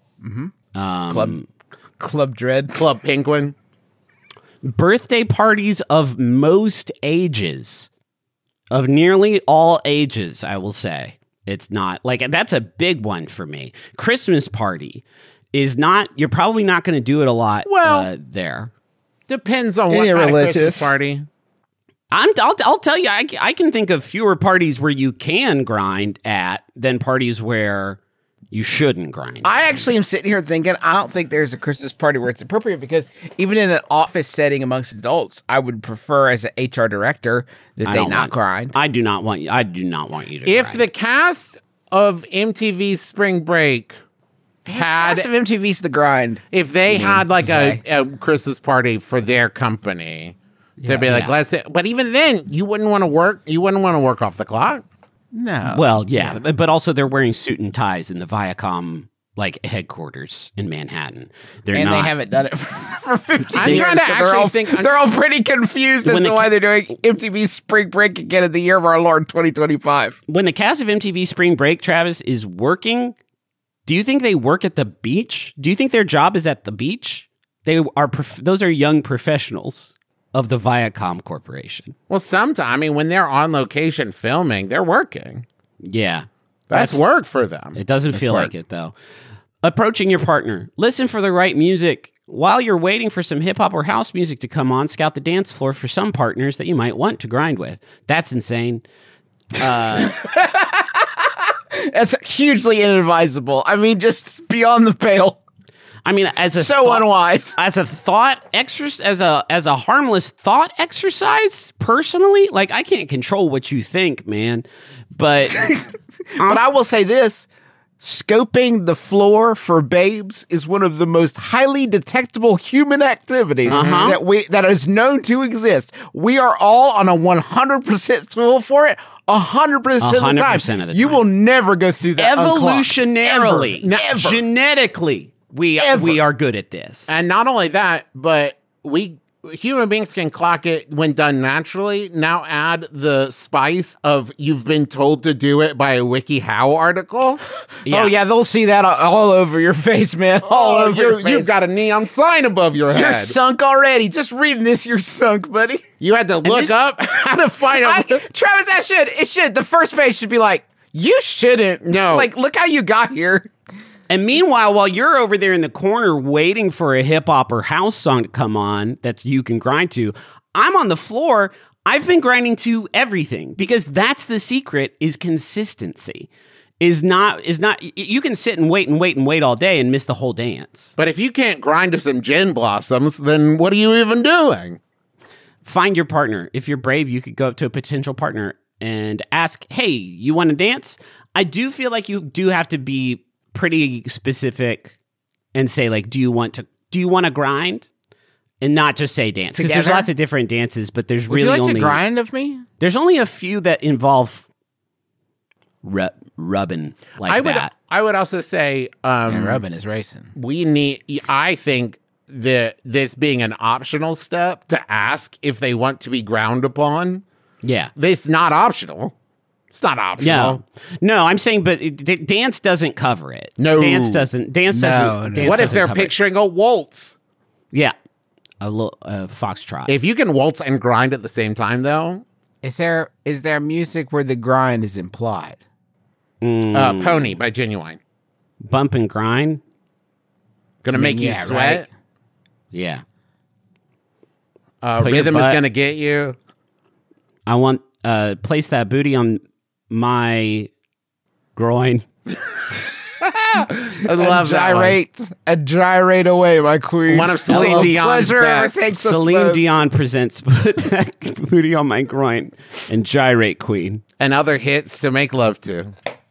Club Dread. Club Penguin. Birthday parties of most ages. Of nearly all ages, I will say. It's not like that's a big one for me. Christmas party is not. You're probably not going to do it a lot. There depends on what kind of Christmas party. I'll tell you. I can think of fewer parties where you can grind at than parties where you shouldn't grind. I actually am sitting here thinking, I don't think there's a Christmas party where it's appropriate because even in an office setting amongst adults, I would prefer as an HR director that they not grind. I do not want you to If grind. the cast of MTV Spring Break had... Cast of MTV's the grind. If they had like a Christmas party for their company, they'd be like, let's... But even then, you wouldn't want to work. You wouldn't want to work off the clock. No. Well, yeah, but also they're wearing suit and ties in the Viacom headquarters in Manhattan. They haven't done it for 15 I'm years. trying to actually think. They're all pretty confused as to why they're doing MTV Spring Break again in the year of our Lord 2025. When the cast of MTV Spring Break, Travis, is working, do you think they work at the beach? Do you think their job is at the beach? Those are young professionals of the Viacom Corporation. Well, sometimes, when they're on location filming, they're working. Yeah. That's work for them. It doesn't feel like it, though. Approaching your partner. Listen for the right music. While you're waiting for some hip-hop or house music to come on, scout the dance floor for some partners that you might want to grind with. That's insane. That's hugely inadvisable. Just beyond the pale. Unwise. As a thought exercise, as a harmless thought exercise, personally, I can't control what you think, man. But but I will say this: scoping the floor for babes is one of the most highly detectable human activities that is known to exist. We are all on a 100% swivel for it 100% of the time. You will never go through that evolutionarily, Never. genetically. We are good at this. And not only that, but human beings can clock it when done naturally. Now add the spice of you've been told to do it by a WikiHow article. Yeah. Oh, yeah, they'll see that all over your face, man. All over your face. You've got a neon sign above your head. You're sunk already. Just reading this, you're sunk, buddy. You had to look up how to find out. Travis, it should. The first page should be like, you shouldn't. No. Like, look how you got here. And meanwhile, while you're over there in the corner waiting for a hip hop or house song to come on that you can grind to, I'm on the floor. I've been grinding to everything because that's the secret is consistency. Is not you can sit and wait all day and miss the whole dance. But if you can't grind to some gin blossoms, then what are you even doing? Find your partner. If you're brave, you could go up to a potential partner and ask, "Hey, you want to dance?" I do feel like you do have to be pretty specific and say, like, do you want to grind, and not just say dance, because there's lots of different dances, but there's Would really you like only to grind of me. There's only a few that involve rubbing like that. I would also say rubbing is racing. I think that this being an optional step to ask if they want to be ground upon. Yeah, it's not optional. It's not optional. No, I'm saying, but dance doesn't cover it. No, dance doesn't. Dance doesn't. What if they're picturing a waltz? Yeah, a little foxtrot. If you can waltz and grind at the same time, though, is there music where the grind is implied? Pony by Genuine. Bump and grind. Gonna make you sweat. Right? Yeah. Rhythm is gonna get you. I want place that booty on my groin. I love that gyrate away, my queen. One of Celine Dion's best. Celine Dion presents "Put That Booty on My Groin" and "Gyrate Queen" and other hits to make love to.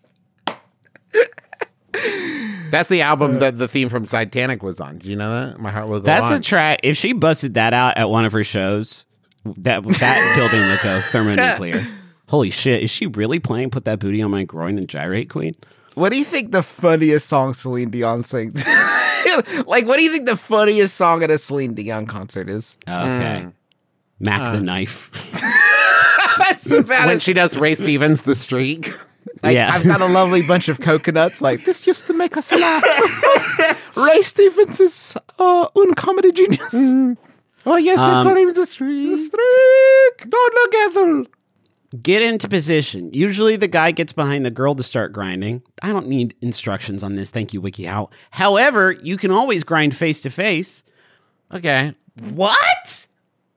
That's the album that the theme from Titanic was on. Do you know that? My Heart Will Go On. That's a track. If she busted that out at one of her shows, that building would go thermonuclear. Holy shit! Is she really playing "Put That Booty on My Groin" and "Gyrate Queen"? What do you think the funniest song Celine Dion sings? Like, what do you think the funniest song at a Celine Dion concert is? Okay. Mac the Knife. That's the baddest. When she does Ray Stevens, The Streak. Like, yeah. I've got a lovely bunch of coconuts. Like, this used to make us laugh. Ray Stevens is un comedy genius. Oh, yes, they call him The Streak. The Streak. Don't look Ethel. Get into position. Usually the guy gets behind the girl to start grinding. I don't need instructions on this. Thank you, WikiHow. However, you can always grind face to face. Okay. What?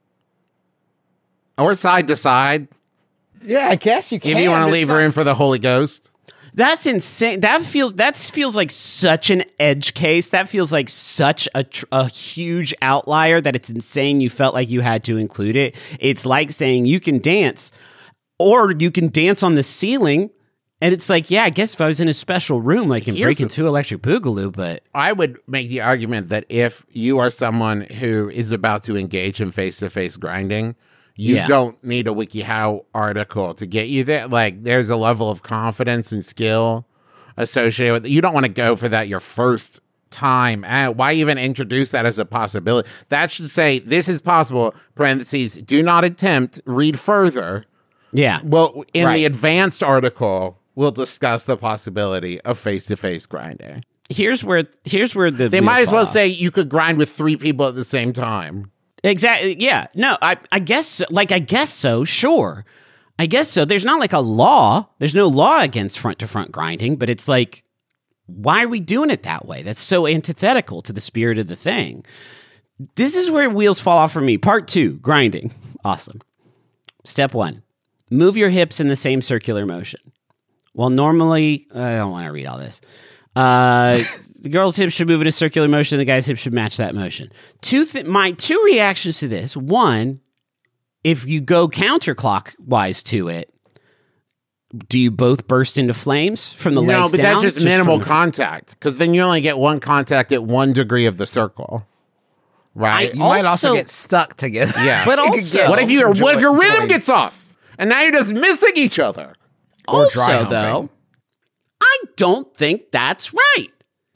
Or side to side. Yeah, I guess you can. If you want to leave room for the Holy Ghost. That's insane. That feels like such an edge case. That feels like such a huge outlier that it's insane you felt like you had to include it. It's like saying you can dance, or you can dance on the ceiling. And it's like, yeah, I guess if I was in a special room, like in Breaking 2 Electric Boogaloo, but... I would make the argument that if you are someone who is about to engage in face-to-face grinding, you don't need a WikiHow article to get you there. Like, there's a level of confidence and skill associated with it. You don't want to go for that your first time. Why even introduce that as a possibility? That should say, this is possible, parentheses, do not attempt, read further. Yeah. Well, in the advanced article, we'll discuss the possibility of face-to-face grinding. Here's where they might as well say you could grind with 3 people at the same time. Exactly. Yeah. No, I guess, I guess so. Sure. I guess so. There's not like a law. There's no law against front-to-front grinding, but it's like, why are we doing it that way? That's so antithetical to the spirit of the thing. This is where wheels fall off for me. Part 2, grinding. Awesome. Step 1, move your hips in the same circular motion. Well, normally, I don't want to read all this. The girl's hips should move in a circular motion. The guy's hips should match that motion. My 2 reactions to this. 1, if you go counterclockwise to it, do you both burst into flames from the legs No, but down? that's just minimal from the- contact, because then you only get one contact at 1 degree of the circle, right? You might also Also- get stuck together. Yeah. But It could also- get what if your rhythm joy. gets off, and now you're just missing each other? Or dry Also, humping. though, I don't think that's right.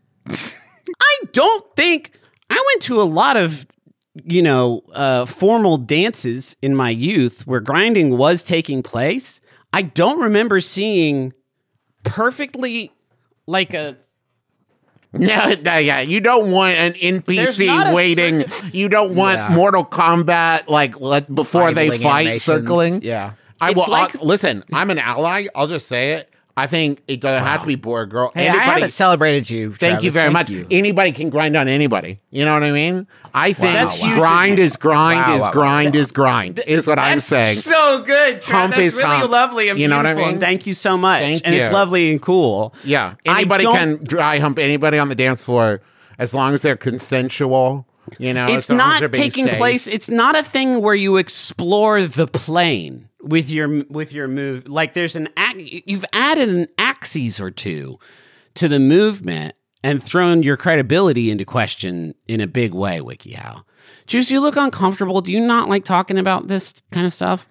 I don't think I went to a lot of, formal dances in my youth where grinding was taking place. I don't remember seeing perfectly like a. No, yeah, you don't want an There's not NPC a waiting. You don't want Mortal Kombat before they Idling fight animations. circling. Yeah. I It's will like- listen. I'm an ally. I'll just say it. I think it doesn't have to be boy or girl. Hey, I haven't celebrated you. Thank you Travis. very Thank much. you. Anybody can grind on anybody. You know what I mean? I think That's huge. grind is grind Wow, is wow, wow. grind is grind is what I'm saying. So good, Hump That's is really hump. lovely and You know what I beautiful. mean? And thank you so much. Thank and you. it's lovely and cool. Yeah, I anybody don't- can dry hump anybody on the dance floor as long as they're consensual. You know, It's as long as they're not being taking safe. place. It's not a thing where you explore the plane with your move. Like there's you've added an axis or two to the movement and thrown your credibility into question in a big way. WikiHow, Juice, you look uncomfortable. Do you not like talking about this kind of stuff?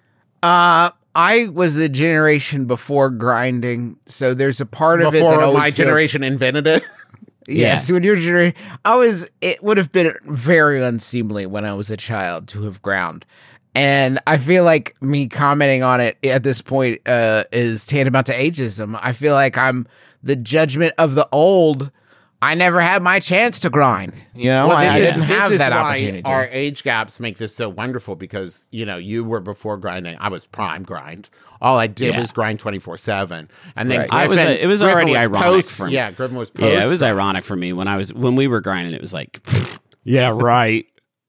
I was the generation before grinding, so there's a part of it that Before always my feels- generation invented it. Yes, when your generation, it would have been very unseemly when I was a child to have ground. And I feel like me commenting on it at this point is tantamount to ageism. I feel like I'm the judgment of the old. I never had my chance to grind. You know, Well, I this didn't is have that why opportunity. Our age gaps make this so wonderful because, you were before grinding. I was prime grind. All I did was grind 24/7. And then Right. Griffin, It was Griffin already ironic for me. Yeah, Griffin was post. Yeah, it was ironic for me when we were grinding. It was like, yeah, right.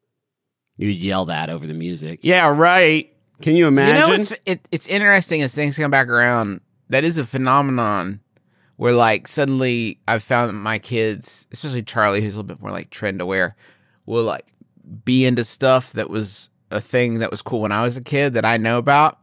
You'd yell that over the music. Yeah, right. Can you imagine? It's interesting as things come back around. That is a phenomenon where, like, suddenly I've found that my kids, especially Charlie, who's a little bit more like trend aware, will like be into stuff that was a thing that was cool when I was a kid that I know about,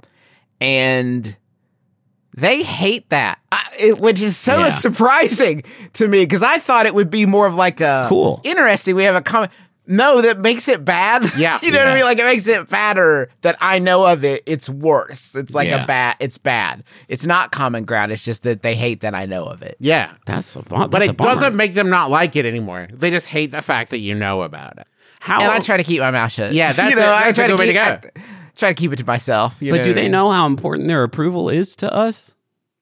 and they hate that, which is so surprising to me because I thought it would be more of like a Cool. interesting. We have a comment. No, that makes it bad. Yeah. You know what I mean? Like, it makes it badder that I know of it. It's worse. It's like it's bad. It's not common ground. It's just that they hate that I know of it. Yeah. That's a But it doesn't make them not like it anymore. They just hate the fact that you know about it. How And I try to keep my mouth shut. Yeah, that's I a try good to way to keep, go. try to keep it to myself. But do what I they mean? know how important their approval is to us?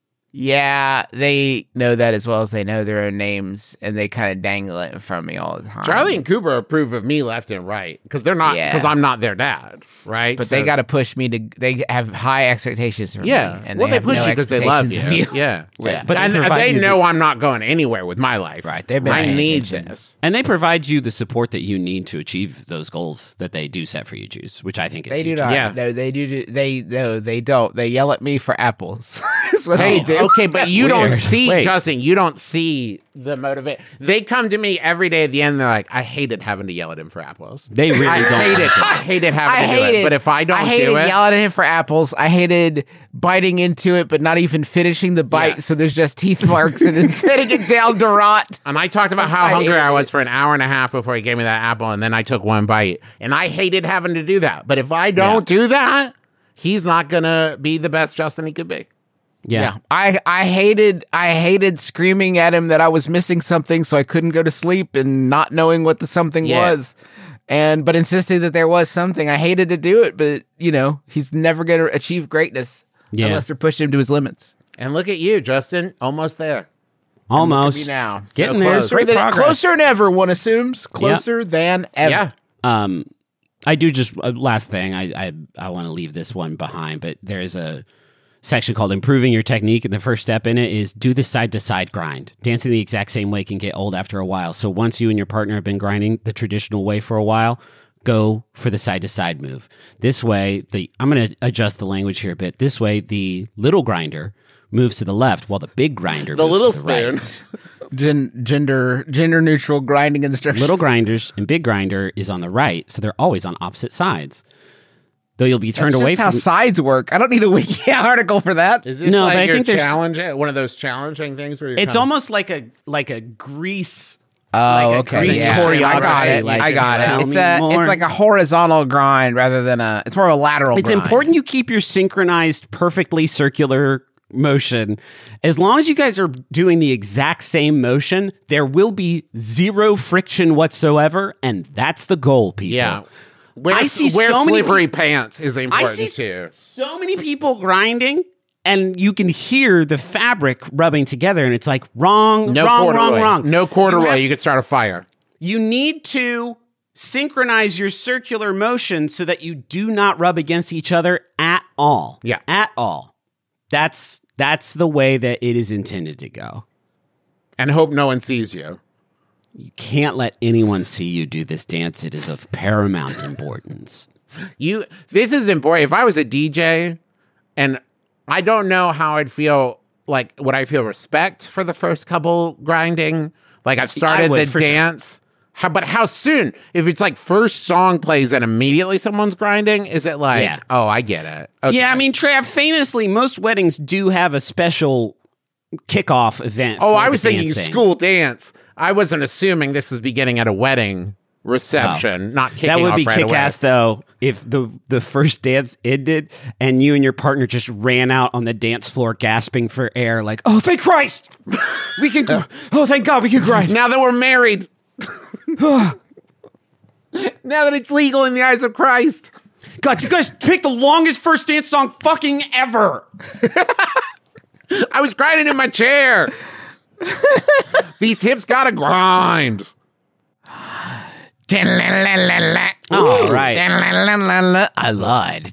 Yeah, they know that as well as they know their own names, and they kind of dangle it in front of me all the time. Charlie and Cooper approve of me left and right because they're not Yeah. because I'm not their dad, right? But So- they got to push me to. They have high expectations for me. and they have push no you because they love expectations you. of Yeah, Yeah. But and they provide they you know I'm not going anywhere with my life. Right, they've been I paying need attention. this. And they provide you the support that you need to achieve those goals that they do set for you, Juice, which I think is They do huge. not. Yeah. No, they do. They don't. They yell at me for apples. That's what they do. Okay, but you don't Weird. see, Wait. Justin, you don't see the motivate. They come to me every day at the end. They're like, I hated having to yell at him for apples. They really I don't. hate it. I hated having to do it. But if I don't hated do it, yelling at him for apples. I hated biting into it, but not even finishing the bite. Yeah. So there's just teeth marks and then setting it down to rot. and I talked about how I hungry hated I was it. for an hour and a half before he gave me that apple, and then I took one bite, and I hated having to do that. But if I don't do that, he's not gonna be the best Justin he could be. Yeah. I hated screaming at him that I was missing something, so I couldn't go to sleep and not knowing what the something Yeah. was. But insisting that there was something. I hated to do it, but he's never going to achieve greatness unless they're pushing him to his limits. And look at you, Justin, almost there. Almost. Look at me now. Getting So there. close. Great progress. Closer than ever, one assumes. Closer than ever. Yeah. I do just last thing. I want to leave this one behind, but there is a section called improving your technique, and the first step in it is do the side to side grind. Dancing the exact same way can get old after a while. So once you and your partner have been grinding the traditional way for a while, go for the side to side move. This way, I'm going to adjust the language here a bit. This way, the little grinder moves to the left while the big grinder The moves little to the right. spoon. Gender neutral grinding instructions. Little grinders and big grinder is on the right, so they're always on opposite sides. though you'll be turned away That's just from. how sides work. I don't need a wiki article for that. Is this No, like but I your think there's- challenge, one of those challenging things where you're It's kinda- almost like a Grease. Oh, like a okay. Grease Yeah. choreography. I got it. Like, I got tell it. It's me more. like a horizontal grind rather than it's more of a lateral It's grind. important you keep your synchronized, perfectly circular motion. As long as you guys are doing the exact same motion, there will be zero friction whatsoever, and that's the goal, people. Yeah. I see wear so many slippery pants is I important see too. so many people grinding, and you can hear the fabric rubbing together, and it's like wrong. No corduroy. No corduroy. You could start a fire. You need to synchronize your circular motion so that you do not rub against each other at all. Yeah. At all. That's the way that it is intended to go. And hope no one sees you. You can't let anyone see you do this dance. It is of paramount importance. This is important. If I was a DJ, and I don't know how I'd feel, like, would I feel respect for the first couple grinding? Like, I've started would, the for sure. dance. But how soon? If it's like first song plays and immediately someone's grinding, is it like, Yeah. oh, I get it. Okay. Yeah, I mean, Trav, famously, most weddings do have a special kickoff event. Oh, for I the was thinking dancing. school dance. I wasn't assuming this was beginning at a wedding reception, not kicking That would off be right kick-ass, though, if the first dance ended and you and your partner just ran out on the dance floor gasping for air, like, oh, thank Christ! We can, oh, thank God, we can grind. Now that we're married. Now that it's legal in the eyes of Christ. God, you guys picked the longest first dance song fucking ever. I was grinding in my chair. These hips gotta grind. All right. I lied.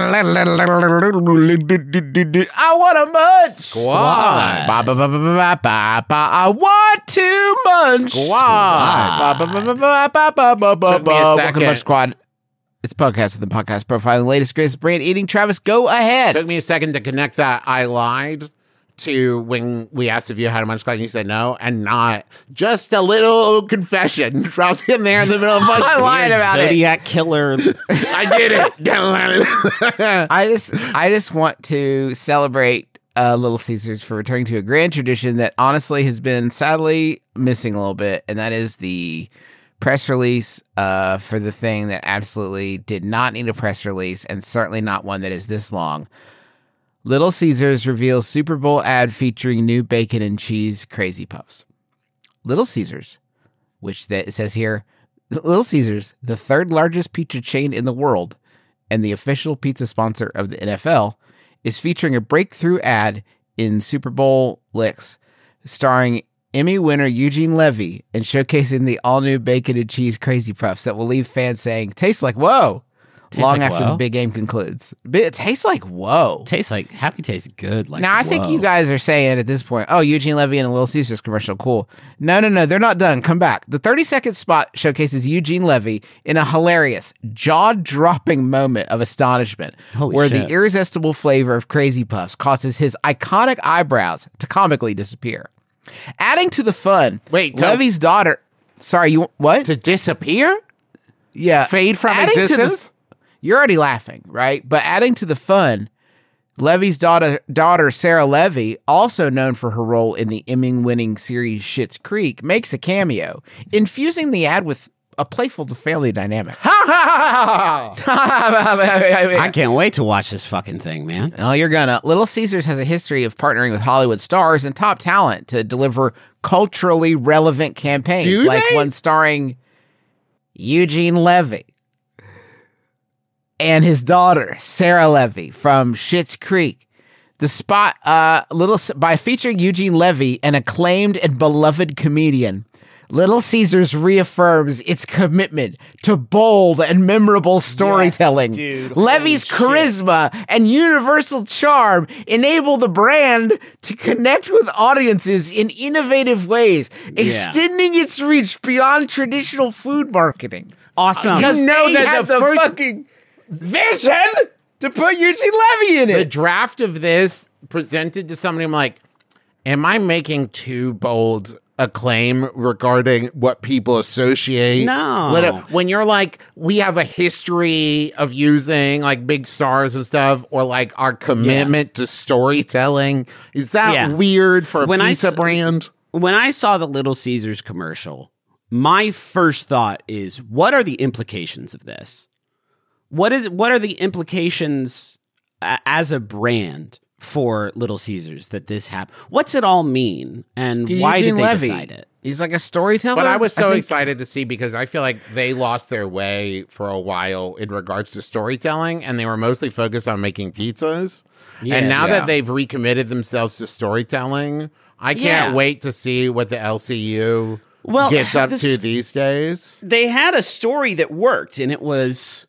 I want a munch. Squad. Ba, ba, ba, ba, ba, ba, ba. I want to munch. Squad. Ba, ba, ba, ba, ba, ba, ba, ba, ba, Took me a ba. Welcome to second. Munch Squad. It's a podcast with the podcast profiling the latest, greatest brand eating. Travis, go ahead. Took me a second to connect that I lied to when we asked if you had a munch squad and you said no, and not just a little confession dropped in there in the middle of munch. I lied about it. Zodiac Killer. I did it. I just want to celebrate Little Caesars for returning to a grand tradition that honestly has been sadly missing a little bit, and that is the press release for the thing that absolutely did not need a press release, and certainly not one that is this long. Little Caesars reveals Super Bowl ad featuring new bacon and cheese Crazy Puffs. Little Caesars, which it says here, Little Caesars, the third largest pizza chain in the world and the official pizza sponsor of the NFL, is featuring a breakthrough ad in Super Bowl Licks, starring Emmy winner Eugene Levy and showcasing the all-new bacon and cheese Crazy Puffs that will leave fans saying, tastes like whoa, long like after whoa? the big game concludes. It tastes like whoa. Tastes like, happy tastes good. Like, Now, I think whoa. you guys are saying at this point, oh, Eugene Levy and a Little Caesars commercial, cool. No, they're not done. Come back. The 30-second spot showcases Eugene Levy in a hilarious, jaw-dropping moment of astonishment Holy where shit. the irresistible flavor of Crazy Puffs causes his iconic eyebrows to comically disappear. Adding to the fun, Wait, Levy's daughter... Sorry, you... What? To disappear? Yeah. Fade from adding to existence? you're already laughing, right? But adding to the fun, Levy's daughter Sarah Levy, also known for her role in the Emmy-winning series Schitt's Creek, makes a cameo, infusing the ad with a playful family dynamic. I can't wait to watch this fucking thing, man. Oh, you're gonna. Little Caesars has a history of partnering with Hollywood stars and top talent to deliver culturally relevant campaigns, Do like they? one starring Eugene Levy and his daughter Sarah Levy from Schitt's Creek. The spot, by featuring Eugene Levy, an acclaimed and beloved comedian, Little Caesars reaffirms its commitment to bold and memorable storytelling. Yes, dude. Levy's charisma and universal charm enable the brand to connect with audiences in innovative ways, extending its reach beyond traditional food marketing. Awesome. Because You know they that have the the first- fucking vision to put Eugene Levy in The it. draft of this presented to somebody, I'm like, am I making too bold acclaim regarding what people associate. No. When you're like, we have a history of using like big stars and stuff, or like our commitment to storytelling. Is that weird for a pizza brand? When I saw the Little Caesars commercial, my first thought is, what are the implications of this? What are the implications as a brand for Little Caesars that this happened? What's it all mean, and why did they decide it? He's like a storyteller. But I was so excited to see, because I feel like they lost their way for a while in regards to storytelling, and they were mostly focused on making pizzas. And now that they've recommitted themselves to storytelling, I can't wait to see what the LCU gets up to these days. They had a story that worked, and it was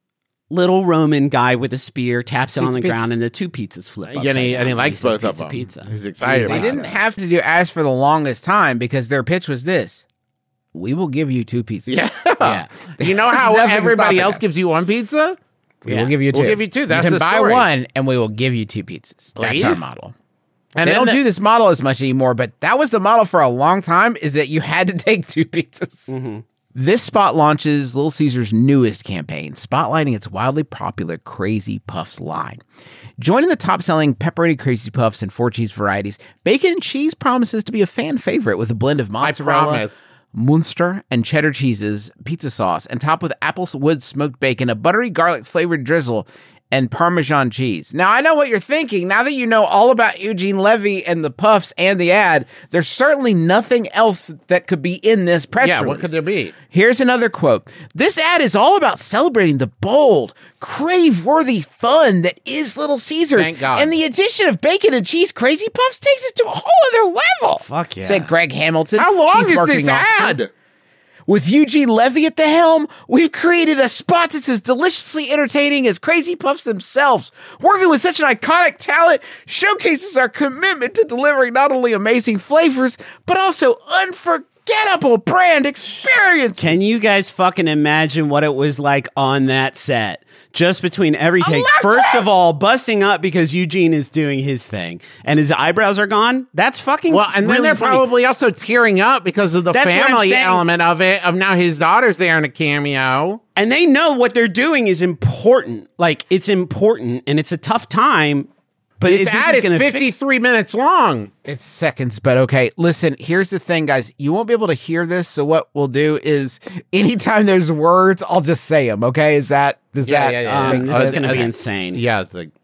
little Roman guy with a spear taps it on the ground, and the two pizzas flip up. And he likes both of them. Pizza. He's excited. They didn't have to do as for the longest time, because their pitch was this: we will give you 2 pizzas. Yeah. You know how everybody else gives you 1 pizza? We will give you 2. We'll give you 2. That's you can the buy story. 1, and we will give you 2 pizzas. Please? That's our model. And they don't do this model as much anymore, but that was the model for a long time, is that you had to take 2 pizzas. Mm-hmm. This spot launches Little Caesars' newest campaign, spotlighting its wildly popular Crazy Puffs line. Joining the top-selling pepperoni Crazy Puffs and 4 cheese varieties, bacon and cheese promises to be a fan favorite with a blend of mozzarella, Munster, and cheddar cheeses, pizza sauce, and topped with applewood smoked bacon, a buttery garlic-flavored drizzle, and Parmesan cheese. Now, I know what you're thinking. Now that you know all about Eugene Levy and the Puffs and the ad, there's certainly nothing else that could be in this press release. What could there be? Here's another quote. This ad is all about celebrating the bold, crave-worthy fun that is Little Caesars. Thank God. And the addition of bacon and cheese Crazy Puffs takes it to a whole other level. Fuck yeah. Said Greg Hamilton. How long Chief is Marketing this Officer. ad? With Eugene Levy at the helm, we've created a spot that's as deliciously entertaining as Crazy Puffs themselves. Working with such an iconic talent showcases our commitment to delivering not only amazing flavors, but also unforgettable brand experience. Can you guys fucking imagine what it was like on that set? Just between every take. First of all, busting up because Eugene is doing his thing and his eyebrows are gone. That's fucking and then really they're funny. probably also tearing up because of the family element of it, of now his daughter's there in a cameo. And they know what they're doing is important. Like, it's important, and it's a tough time. But this ad is 53 minutes long. It's seconds, but okay. Listen, here's the thing, guys. You won't be able to hear this, so what we'll do is anytime there's words, I'll just say them, okay? Is that... This is going to be insane. Yeah.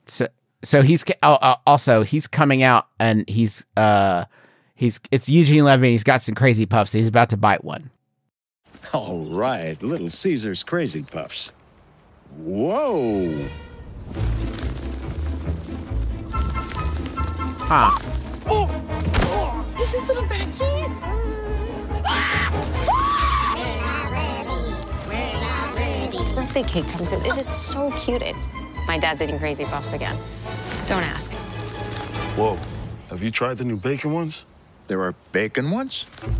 So he's... also, he's coming out, and it's Eugene Levy, and he's got some Crazy Puffs. He's about to bite one. All right, Little Caesars Crazy Puffs. Whoa! Huh. Is this little Becky? Birthday cake comes in. It is so cute. My dad's eating Crazy Puffs again. Don't ask. Whoa. Have you tried the new bacon ones? There are bacon ones?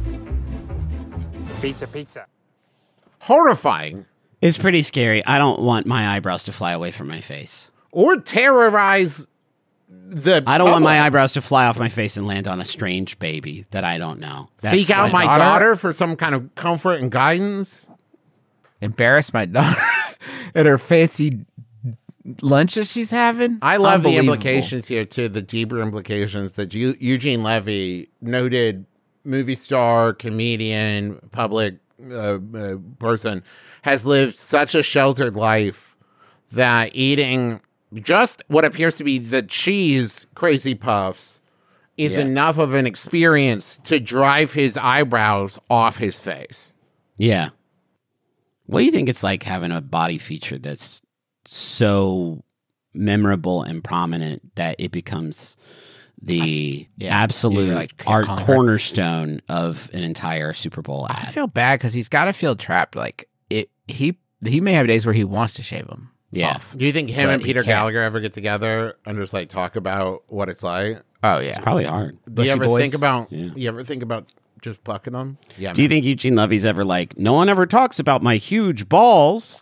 Pizza. Horrifying. It's pretty scary. I don't want my eyebrows to fly away from my face. Or terrorize I don't want my eyebrows to fly off my face and land on a strange baby that I don't know. Seek out my daughter for some kind of comfort and guidance. Embarrass my daughter at her fancy lunches she's having. I love the implications here, too, the deeper implications that Eugene Levy, noted movie star, comedian, public person, has lived such a sheltered life that eating just what appears to be the cheese Crazy Puffs is enough of an experience to drive his eyebrows off his face. Yeah. What do you think it's like having a body feature that's so memorable and prominent that it becomes the absolute art cornerstone of an entire Super Bowl ad? I feel bad because he's got to feel trapped. Like he may have days where he wants to shave them. Off. Do you think him and Peter Gallagher ever get together and just like talk about what it's like? Oh yeah, it's probably hard. Do you ever think about? You ever think about just plucking them? Yeah. Do you think Eugene Levy's ever like, no one ever talks about my huge balls?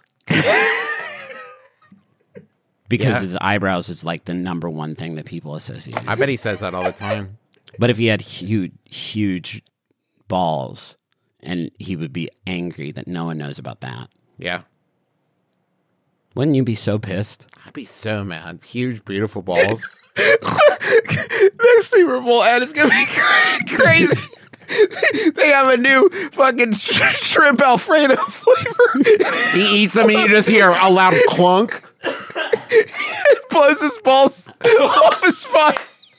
Because his eyebrows is like the number one thing that people associate. I bet he says that all the time. But if he had huge balls, and he would be angry that no one knows about that. Yeah. Wouldn't you be so pissed? I'd be so mad. Huge, beautiful balls. Next Super Bowl ad is going to be crazy. They have a new fucking shrimp Alfredo flavor. He eats them and you just hear a loud clunk. Blows his balls off his spine.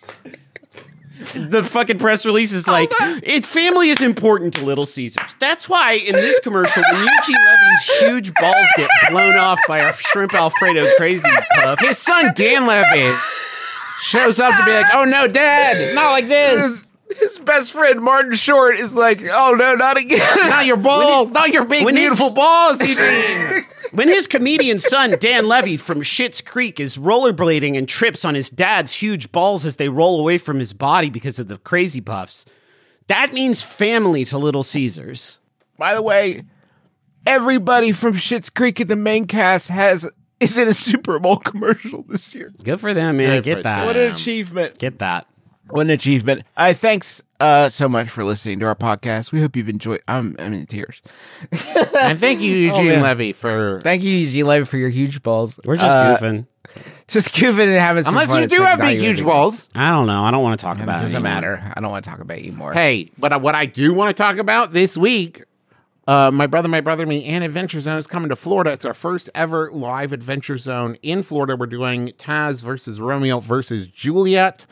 The fucking press release is like, family is important to Little Caesars. That's why in this commercial, when Eugene Levy's huge balls get blown off by our shrimp Alfredo crazy puff, his son Dan Levy shows up to be like, "Oh no, Dad, not like this." His best friend Martin Short is like, "Oh no, not again! Not your balls, not your big beautiful balls, Eugene." When his comedian son, Dan Levy from Schitt's Creek, is rollerblading and trips on his dad's huge balls as they roll away from his body because of the crazy puffs, that means family to Little Caesars. By the way, everybody from Schitt's Creek in the main cast is in a Super Bowl commercial this year. Good for them, man. Get that. What an achievement. Get that. What an achievement. Thanks so much for listening to our podcast. We hope you've enjoyed. I'm in tears. And thank you, Eugene Levy, for... Thank you, Eugene Levy, for your huge balls. We're just goofing. Just goofing and having some fun. Unless you do have big, huge balls. I don't know. I don't want to talk about it. It doesn't matter. I don't want to talk about you more. Hey, but what I do want to talk about this week, My Brother, Me, and Adventure Zone is coming to Florida. It's our first ever live Adventure Zone in Florida. We're doing Taz versus Romeo versus Juliet.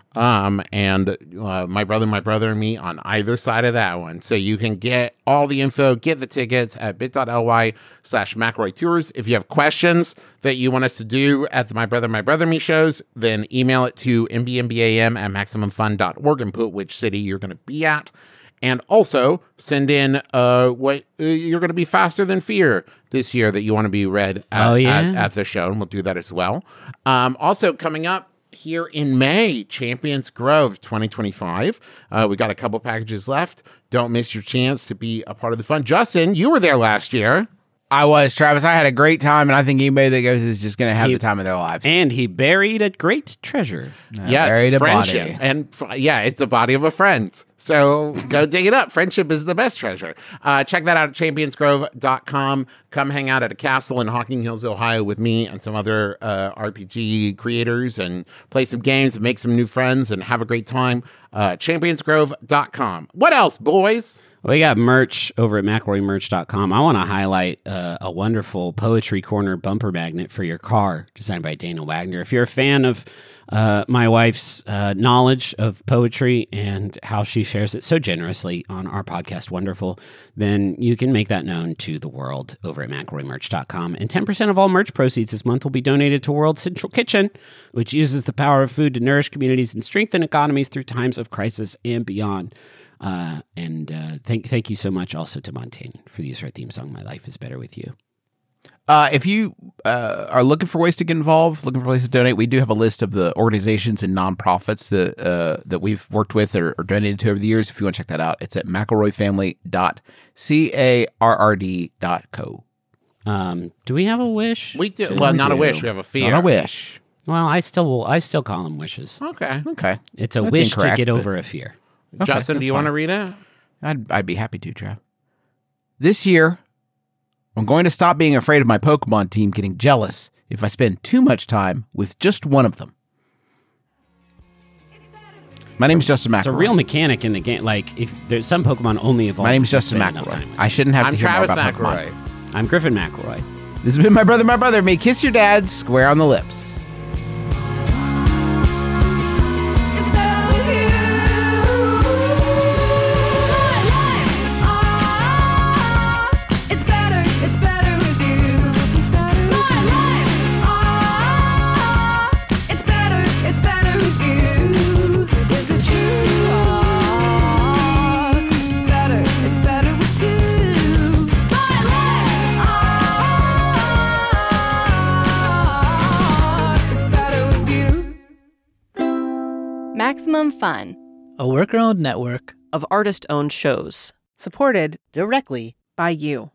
And My Brother, and Me on either side of that one. So you can get all the info, get the tickets at bit.ly/McElroy Tours. If you have questions that you want us to do at the My Brother, Me shows, then email it to mbmbam@maximumfun.org and put which city you're going to be at. And also send in what you're going to be faster than fear this year that you want to be read at the show. And we'll do that as well. Also coming up, here in May, Champions Grove 2025. We got a couple packages left. Don't miss your chance to be a part of the fun. Justin, you were there last year. I was, Travis. I had a great time, and I think anybody that goes is just going to have the time of their lives. And he buried a great treasure. Yes, buried a friendship. body. And it's the body of a friend. So go dig it up. Friendship is the best treasure. Check that out at championsgrove.com. Come hang out at a castle in Hocking Hills, Ohio with me and some other RPG creators and play some games and make some new friends and have a great time. Championsgrove.com. What else, boys? We got merch over at McElroymerch.com. I want to highlight a wonderful Poetry Corner bumper magnet for your car designed by Dana Wagner. If you're a fan of my wife's knowledge of poetry and how she shares it so generously on our podcast, Wonderful, then you can make that known to the world over at McElroymerch.com. And 10% of all merch proceeds this month will be donated to World Central Kitchen, which uses the power of food to nourish communities and strengthen economies through times of crisis and beyond. Thank you so much also to Montaigne for the use of our theme song, My Life is Better With You. If you are looking for ways to get involved, looking for ways to donate, we do have a list of the organizations and nonprofits that we've worked with or donated to over the years. If you want to check that out, it's at McElroyFamily.carrd.co. Do we have a wish? We do. Well, not a wish. We have a fear. Not a wish. Well, I still call them wishes. Okay. It's a That's wish incorrect, to get but- over a fear. Okay, Justin, do you want to read it? I'd be happy to, Trav. This year, I'm going to stop being afraid of my Pokemon team getting jealous if I spend too much time with just one of them. My name's Justin McElroy. It's a real mechanic in the game. Like, if there's some Pokemon only evolve. My name's Justin spend enough McElroy. time. I shouldn't have I'm to hear Travis more about McElroy. Pokemon. I'm Griffin McElroy. This has been My Brother, Me. Kiss your dad square on the lips. It's better with you. My life, it's better with you. My life, it's better with you. This is true. It's better with two. My life, it's better with you. Maximum Fun, a worker-owned network of artist-owned shows. supported directly by you.